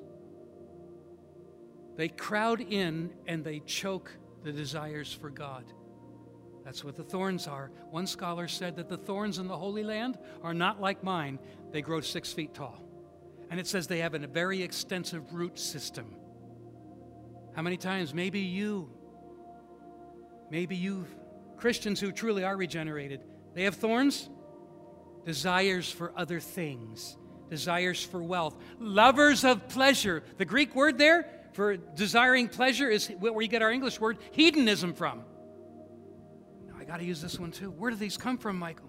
they crowd in and they choke the desires for God. That's what the thorns are. One scholar said that the thorns in the Holy Land are not like mine. They grow six feet tall. And it says they have a very extensive root system. How many times? Maybe you Maybe you, Christians who truly are regenerated, they have thorns, desires for other things, desires for wealth, lovers of pleasure. The Greek word there for desiring pleasure is where you get our English word hedonism from. Now, I got to use this one too. Where do these come from, Michael?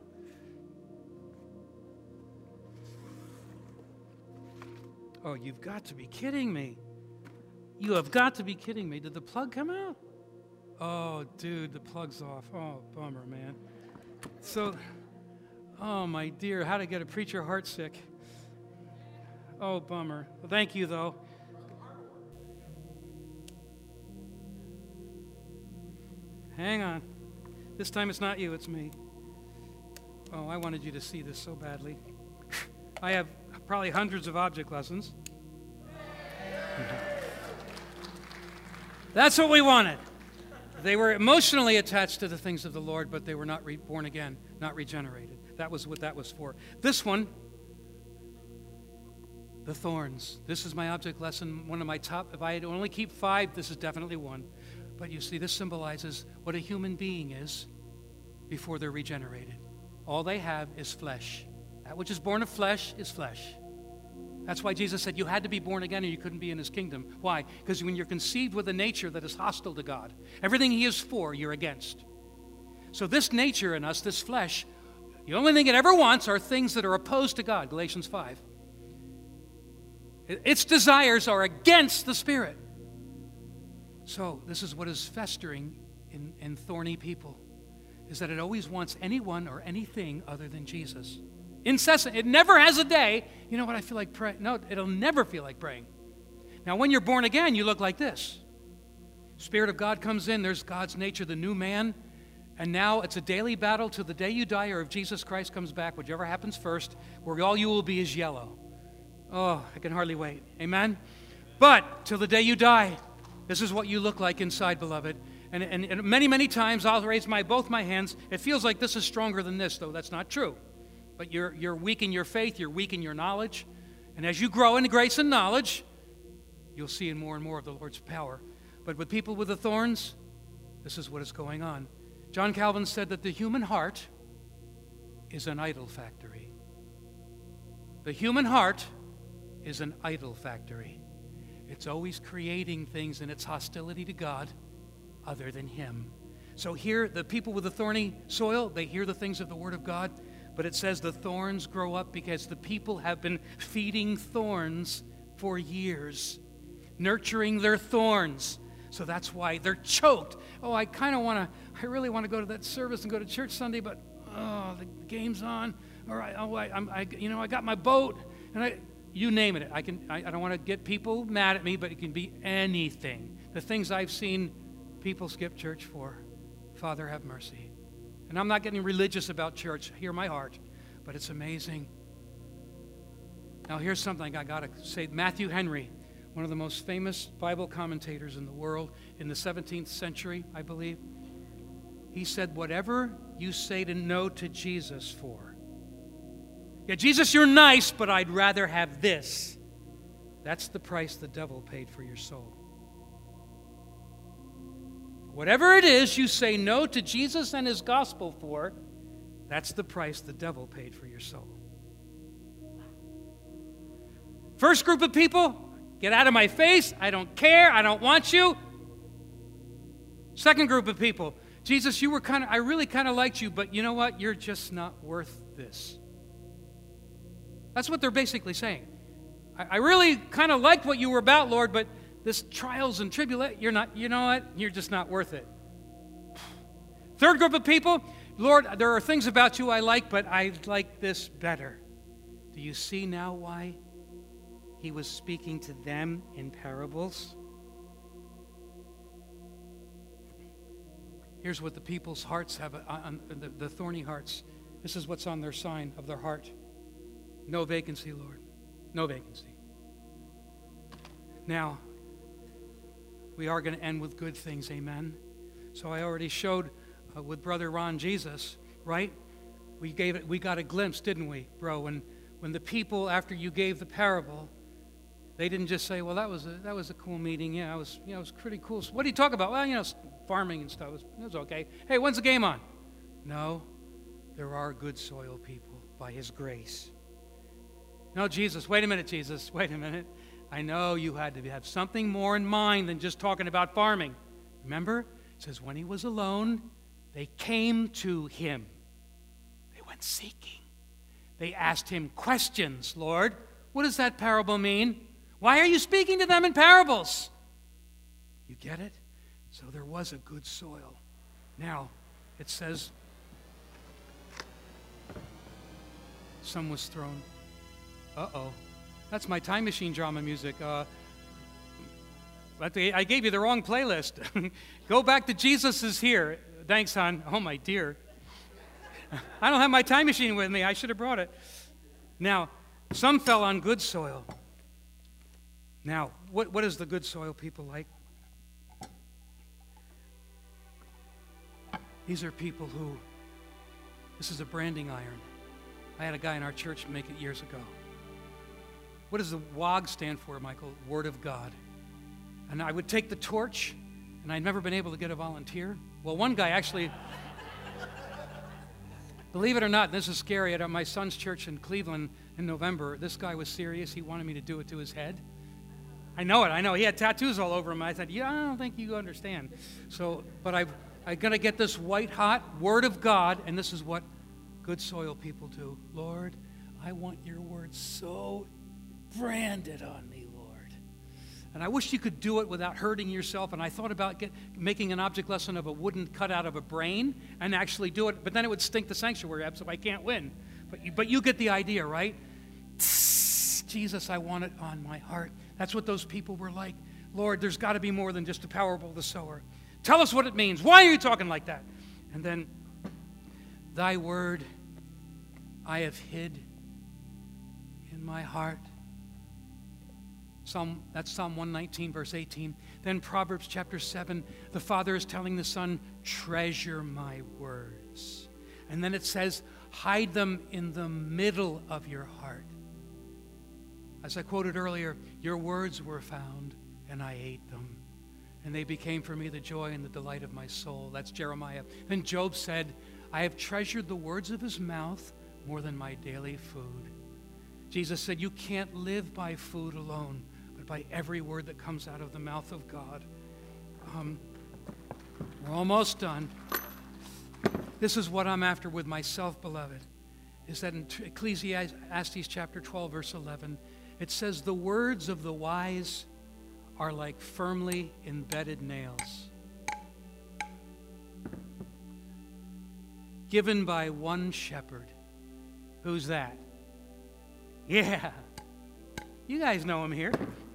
Oh, you've got to be kidding me. You have got to be kidding me. Did the plug come out? Oh, dude, the plug's off. Oh, bummer, man. So, oh, my dear, how to get a preacher heart sick. Oh, bummer. Well, thank you, though. Hang on. This time it's not you, it's me. Oh, I wanted you to see this so badly. I have probably hundreds of object lessons. That's what we wanted. They were emotionally attached to the things of the Lord, but they were not re- born again, not regenerated. That was what that was for. This one, the thorns. This is my object lesson, one of my top. If I had only keep five, this is definitely one. But you see, this symbolizes what a human being is before they're regenerated. All they have is flesh. That which is born of flesh is flesh. That's why Jesus said you had to be born again or you couldn't be in his kingdom. Why? Because when you're conceived with a nature that is hostile to God, everything he is for, you're against. So this nature in us, this flesh, the only thing it ever wants are things that are opposed to God, Galatians five. Its desires are against the Spirit. So this is what is festering in, in thorny people, is that it always wants anyone or anything other than Jesus. Incessant. It never has a day, you know what, I feel like praying. No, it'll never feel like praying. Now, when you're born again, you look like this. Spirit of God comes in. There's God's nature, the new man. And now it's a daily battle till the day you die, or if Jesus Christ comes back, whichever happens first, where all you will be is yellow. Oh, I can hardly wait. Amen? But till the day you die, this is what you look like inside, beloved. And, and, and many, many times I'll raise my both my hands. It feels like this is stronger than this, though that's not true. But you're, you're weak in your faith, you're weak in your knowledge. And as you grow in grace and knowledge, you'll see more and more of the Lord's power. But with people with the thorns, this is what is going on. John Calvin said that the human heart is an idol factory. The human heart is an idol factory. It's always creating things in its hostility to God other than him. So here, the people with the thorny soil, they hear the things of the Word of God, but it says the thorns grow up because the people have been feeding thorns for years, nurturing their thorns. So that's why they're choked. Oh, I kind of want to, I really want to go to that service and go to church Sunday, but oh, the game's on. Or I, oh, I, I'm, I, you know, I got my boat, and I, you name it. I can, I, I don't want to get people mad at me, but it can be anything. The things I've seen people skip church for. Father, have mercy. And I'm not getting religious about church. Hear my heart. But it's amazing. Now, here's something I got to say. Matthew Henry, one of the most famous Bible commentators in the world in the seventeenth century, I believe, he said, whatever you say to no to Jesus for. Yeah, Jesus, you're nice, but I'd rather have this. That's the price the devil paid for your soul. Whatever it is you say no to Jesus and his gospel for, that's the price the devil paid for your soul. First group of people, get out of my face. I don't care. I don't want you. Second group of people, Jesus, you were kind of, I really kind of liked you, but you know what? You're just not worth this. That's what they're basically saying. I, I really kind of liked what you were about, Lord, but this trials and tribulation, you're not, you know what? You're just not worth it. Third group of people, Lord, there are things about you I like, but I like this better. Do you see now why he was speaking to them in parables? Here's what the people's hearts have, on the, the thorny hearts. This is what's on their sign of their heart. No vacancy, Lord. No vacancy. Now, we are going to end with good things, amen? So I already showed uh, with Brother Ron Jesus, right? We gave it. We got a glimpse, didn't we, bro? When when the people, after you gave the parable, they didn't just say, "Well, that was a that was a cool meeting. Yeah, it was you know it was pretty cool." So what do you talk about? Well, you know, farming and stuff. It was, it was okay. Hey, when's the game on? No, there are good soil people by His grace. No, Jesus. Wait a minute, Jesus. Wait a minute. I know you had to have something more in mind than just talking about farming. Remember? It says, when he was alone, they came to him. They went seeking. They asked him questions. Lord, what does that parable mean? Why are you speaking to them in parables? You get it? So there was a good soil. Now, it says, some was thrown. Uh-oh. That's my Time Machine drama music. Uh, I gave you the wrong playlist. Go back to Jesus is Here. Thanks, hon. Oh, my dear. I don't have my Time Machine with me. I should have brought it. Now, some fell on good soil. Now, what, what is the good soil people like? These are people who, this is a branding iron. I had a guy in our church make it years ago. What does the W O G stand for, Michael? Word of God. And I would take the torch, and I'd never been able to get a volunteer. Well, one guy actually, believe it or not, this is scary, at my son's church in Cleveland, in November. This guy was serious. He wanted me to do it to his head. I know it. I know. He had tattoos all over him. I said, yeah, I don't think you understand. So, but I, I'm going to get this white-hot Word of God, and this is what good soil people do. Lord, I want your Word so branded on me, Lord. And I wish you could do it without hurting yourself. And I thought about get, making an object lesson of a wooden cutout of a brain and actually do it, but then it would stink the sanctuary up, so I can't win. But you, but you get the idea, right? Jesus, I want it on my heart. That's what those people were like. Lord, there's got to be more than just a parable of the sower. Tell us what it means. Why are you talking like that? And then, thy word I have hid in my heart. Psalm, that's Psalm one nineteen, verse eighteen. Then Proverbs chapter seven, the Father is telling the Son, treasure my words. And then it says, hide them in the middle of your heart. As I quoted earlier, your words were found, and I ate them. And they became for me the joy and the delight of my soul. That's Jeremiah. Then Job said, I have treasured the words of his mouth more than my daily food. Jesus said, you can't live by food alone, but by every word that comes out of the mouth of God. Um, we're almost done. This is what I'm after with myself, beloved, is that in Ecclesiastes chapter twelve, verse eleven, it says, the words of the wise are like firmly embedded nails, given by one shepherd. Who's that? Yeah. You guys know him here.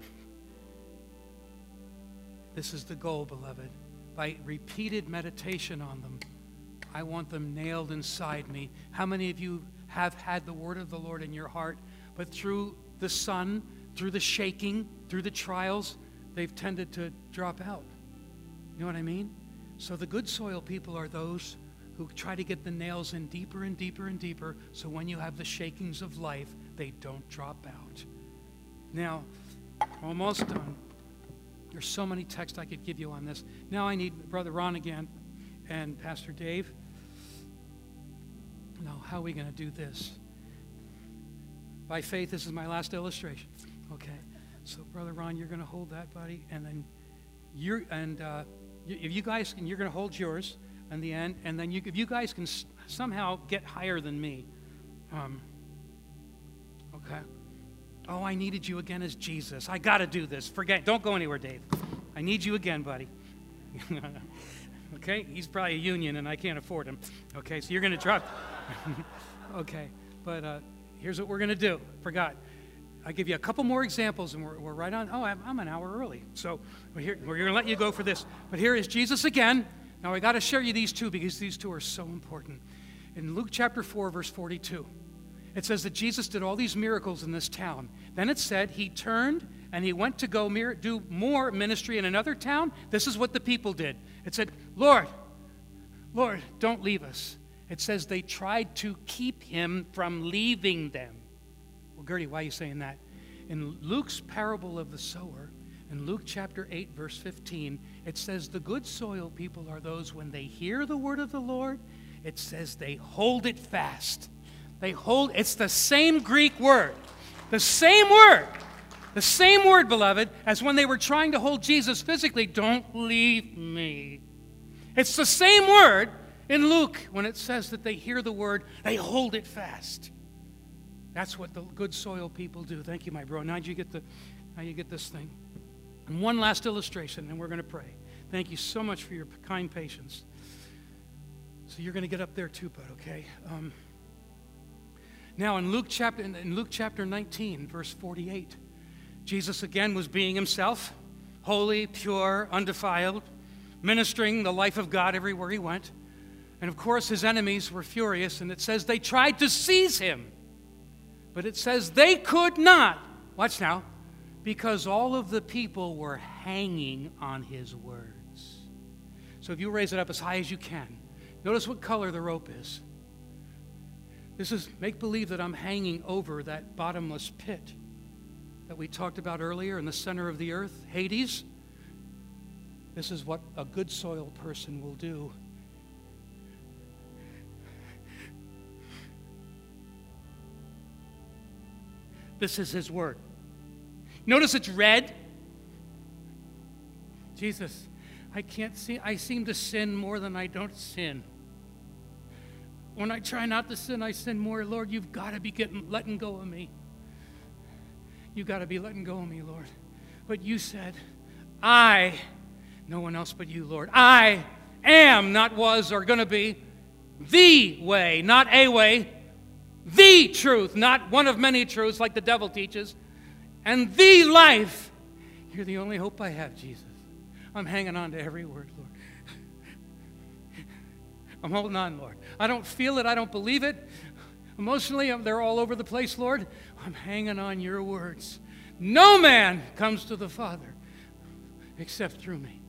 This is the goal, beloved. By repeated meditation on them, I want them nailed inside me. How many of you have had the word of the Lord in your heart, but through the sun, through the shaking, through the trials, they've tended to drop out? You know what I mean? So the good soil people are those who try to get the nails in deeper and deeper and deeper, so when you have the shakings of life, they don't drop out. Now, almost done. There's so many texts I could give you on this. Now I need Brother Ron again and Pastor Dave. Now, how are we going to do this? By faith, this is my last illustration. Okay. So, Brother Ron, you're going to hold that, buddy, and then you're and uh, if you guys can, you're going to hold yours in the end, and then you, if you guys can s- somehow get higher than me, um, okay. Oh, I needed you again as Jesus. I got to do this. Forget. Don't go anywhere, Dave. I need you again, buddy. Okay? He's probably a union, and I can't afford him. Okay, so you're going to drop. Okay, but uh, here's what we're going to do. Forgot. I'll give you a couple more examples, and we're, we're right on. Oh, I'm, I'm an hour early. So we're, here, we're going to let you go for this. But here is Jesus again. Now, I got to share you these two because these two are so important. In Luke chapter four, verse forty-two, it says that Jesus did all these miracles in this town. Then it said he turned and he went to go mir- do more ministry in another town. This is what the people did. It said, Lord, Lord, don't leave us. It says they tried to keep him from leaving them. Well, Gertie, why are you saying that? In Luke's parable of the sower, in Luke chapter eight, verse fifteen, it says the good soil people are those when they hear the word of the Lord, it says they hold it fast. They hold, it's the same Greek word, the same word, the same word, beloved, as when they were trying to hold Jesus physically. Don't leave me. It's the same word in Luke when it says that they hear the word, they hold it fast. That's what the good soil people do. Thank you, my bro. Now you get the, now you get this thing. And one last illustration, and we're going to pray. Thank you so much for your kind patience. So you're going to get up there too, bud, okay? Um, now in Luke chapter in Luke chapter nineteen, verse forty-eight, Jesus again was being himself, holy, pure, undefiled, ministering the life of God everywhere he went. And of course his enemies were furious, and it says they tried to seize him. But it says they could not. Watch now. Because all of the people were hanging on his words. So if you raise it up as high as you can, notice what color the rope is. This is make believe that I'm hanging over that bottomless pit that we talked about earlier in the center of the earth, Hades. This is what a good soil person will do. This is his word. Notice it's red. Jesus, I can't see, I seem to sin more than I don't sin. When I try not to sin, I sin more. Lord, you've got to be getting, letting go of me. You've got to be letting go of me, Lord. But you said, I, no one else but you, Lord, I am, not was or going to be, the way, not a way, the truth, not one of many truths like the devil teaches, and the life. You're the only hope I have, Jesus. I'm hanging on to every word, Lord. I'm holding on, Lord. I don't feel it. I don't believe it. Emotionally, they're all over the place, Lord. I'm hanging on your words. No man comes to the Father except through me.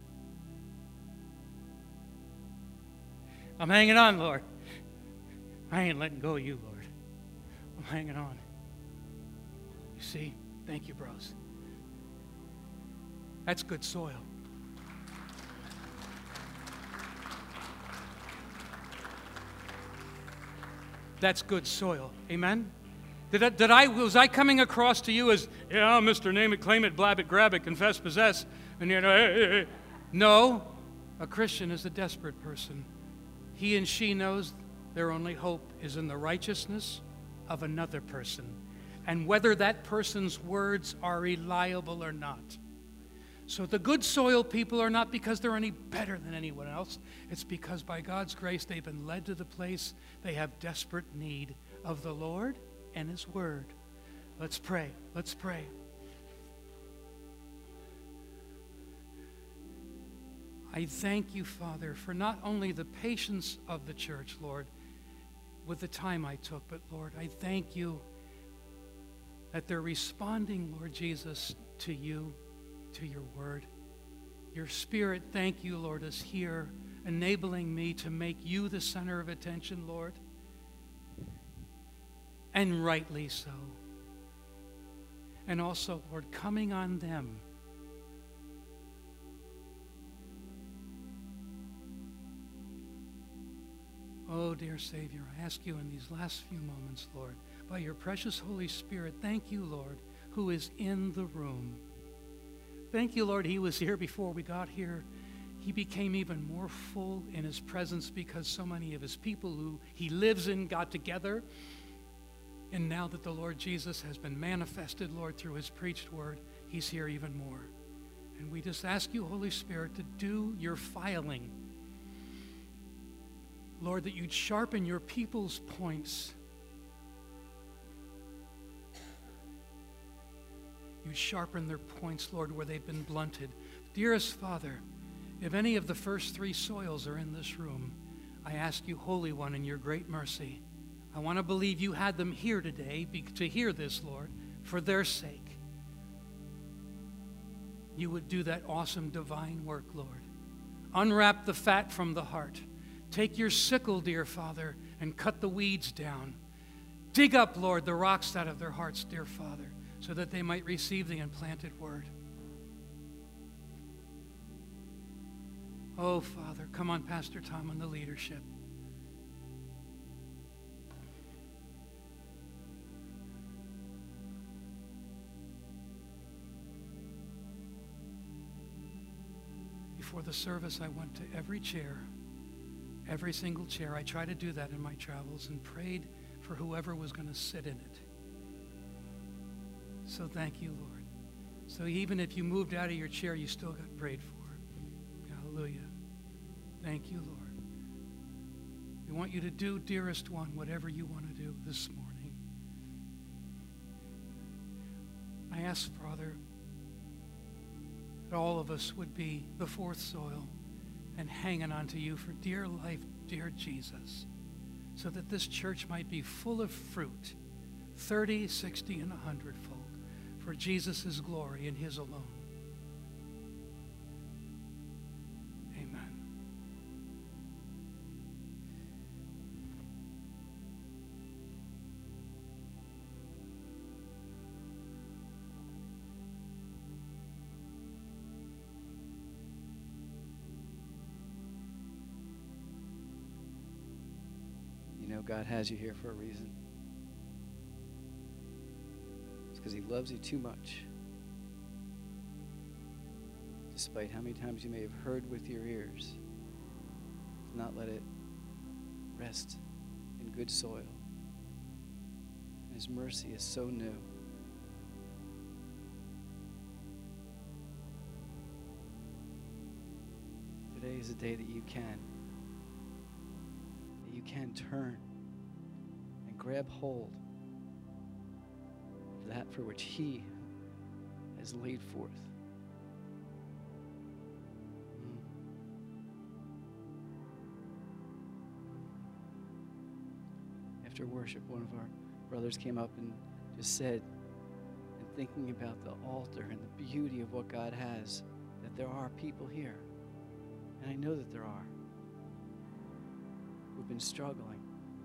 I'm hanging on, Lord. I ain't letting go of you, Lord. I'm hanging on. You see? Thank you, bros. That's good soil. That's good soil. Amen? Did I, did I, was I coming across to you as, yeah, Mister Name It, Claim It, Blab It, Grab It, Confess, Possess, and you know, hey, hey, hey. No, a Christian is a desperate person. He and she knows their only hope is in the righteousness of another person, and whether that person's words are reliable or not. So the good soil people are not because they're any better than anyone else. It's because by God's grace they've been led to the place they have desperate need of the Lord and His Word. Let's pray. Let's pray. I thank you, Father, for not only the patience of the church, Lord, with the time I took, but Lord, I thank you that they're responding, Lord Jesus, to you, to your word. Your Spirit, thank you, Lord, is here, enabling me to make you the center of attention, Lord, and rightly so. And also, Lord, coming on them. Oh, dear Savior, I ask you in these last few moments, Lord, by your precious Holy Spirit, thank you, Lord, who is in the room. Thank you, Lord, he was here before we got here. He became even more full in his presence because so many of his people who he lives in got together. And now that the Lord Jesus has been manifested, Lord, through his preached word, he's here even more. And we just ask you, Holy Spirit, to do your filing. Lord, that you'd sharpen your people's points. You'd sharpen their points, Lord, where they've been blunted. Dearest Father, if any of the first three soils are in this room, I ask you, Holy One, in your great mercy, I want to believe you had them here today to hear this, Lord, for their sake. You would do that awesome divine work, Lord. Unwrap the fat from the heart. Take your sickle, dear Father, and cut the weeds down. Dig up, Lord, the rocks out of their hearts, dear Father, so that they might receive the implanted word. Oh, Father, come on, Pastor Tom, and the leadership. Before the service, I went to every chair, every single chair. I tried to do that in my travels and prayed for whoever was going to sit in it. So thank you, Lord. So even if you moved out of your chair, you still got prayed for. Hallelujah. Thank you, Lord. We want you to do, dearest one, whatever you want to do this morning. I ask, Father, that all of us would be the fourth soil and hanging on to you for dear life, dear Jesus, so that this church might be full of fruit, thirty, sixty, and a hundredfold, for Jesus' glory and his alone. Amen. You know, God has you here for a reason. It's because he loves you too much. Despite how many times you may have heard with your ears, to not let it rest in good soil. And his mercy is so new. Today is a day that you can, that you can turn and grab hold of that for which he has laid forth. After worship, one of our brothers came up and just said, and thinking about the altar and the beauty of what God has, that there are people here, and I know that there are, who've been struggling,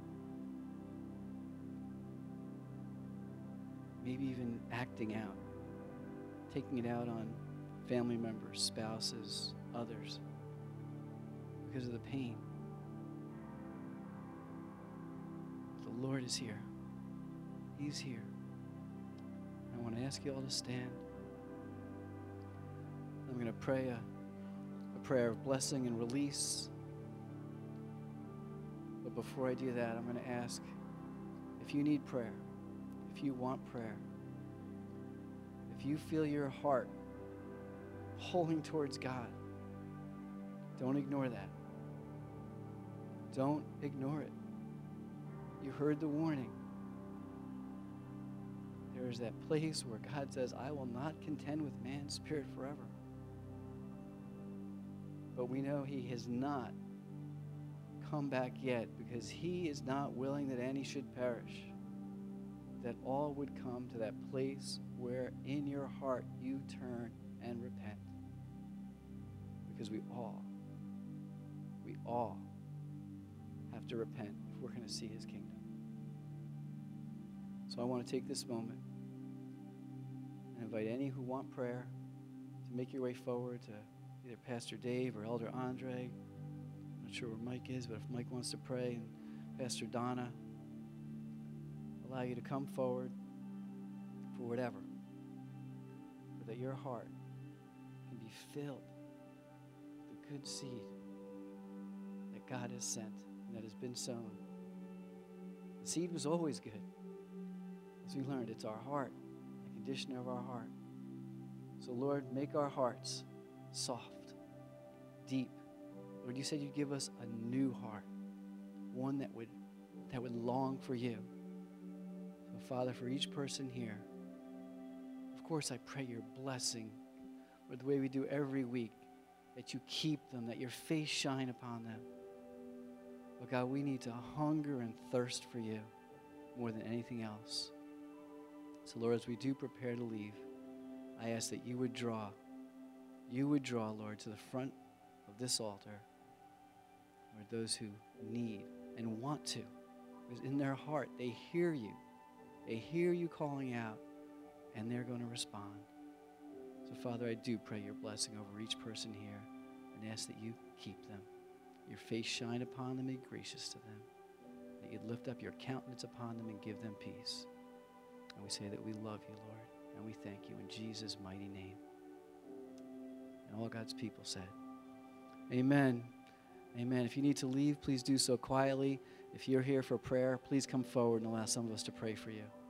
maybe even acting out, taking it out on family members, spouses, others, because of the pain. The Lord is here. He's here. I want to ask you all to stand. I'm going to pray a, a prayer of blessing and release. But before I do that, I'm going to ask if you need prayer, if you want prayer, if you feel your heart pulling towards God, don't ignore that. Don't ignore it. You heard the warning. There is that place where God says, I will not contend with man's spirit forever. But we know he has not come back yet, because he is not willing that any should perish, that all would come to that place where in your heart you turn and repent. Because we all, we all have to repent if we're going to see his kingdom. So I want to take this moment and invite any who want prayer to make your way forward to either Pastor Dave or Elder Andre. I'm not sure where Mike is, but if Mike wants to pray, and Pastor Donna, allow you to come forward for whatever, but that your heart can be filled with the good seed that God has sent and that has been sown. The seed was always good. As we learned, it's our heart, the condition of our heart. So, Lord, make our hearts soft, deep. Lord, you said you'd give us a new heart, one that would, that would long for you. So, Father, for each person here, of course, I pray your blessing, or the way we do every week, that you keep them, that your face shine upon them. But God, we need to hunger and thirst for you more than anything else. So, Lord, as we do prepare to leave, I ask that you would draw, you would draw, Lord, to the front of this altar, Lord, those who need and want to. Because in their heart, they hear you. They hear you calling out, and they're going to respond. So, Father, I do pray your blessing over each person here and ask that you keep them. Your face shine upon them and be gracious to them. That you'd lift up your countenance upon them and give them peace. And we say that we love you, Lord, and we thank you in Jesus' mighty name. And all God's people said, amen. Amen. If you need to leave, please do so quietly. If you're here for prayer, please come forward and allow some of us to pray for you.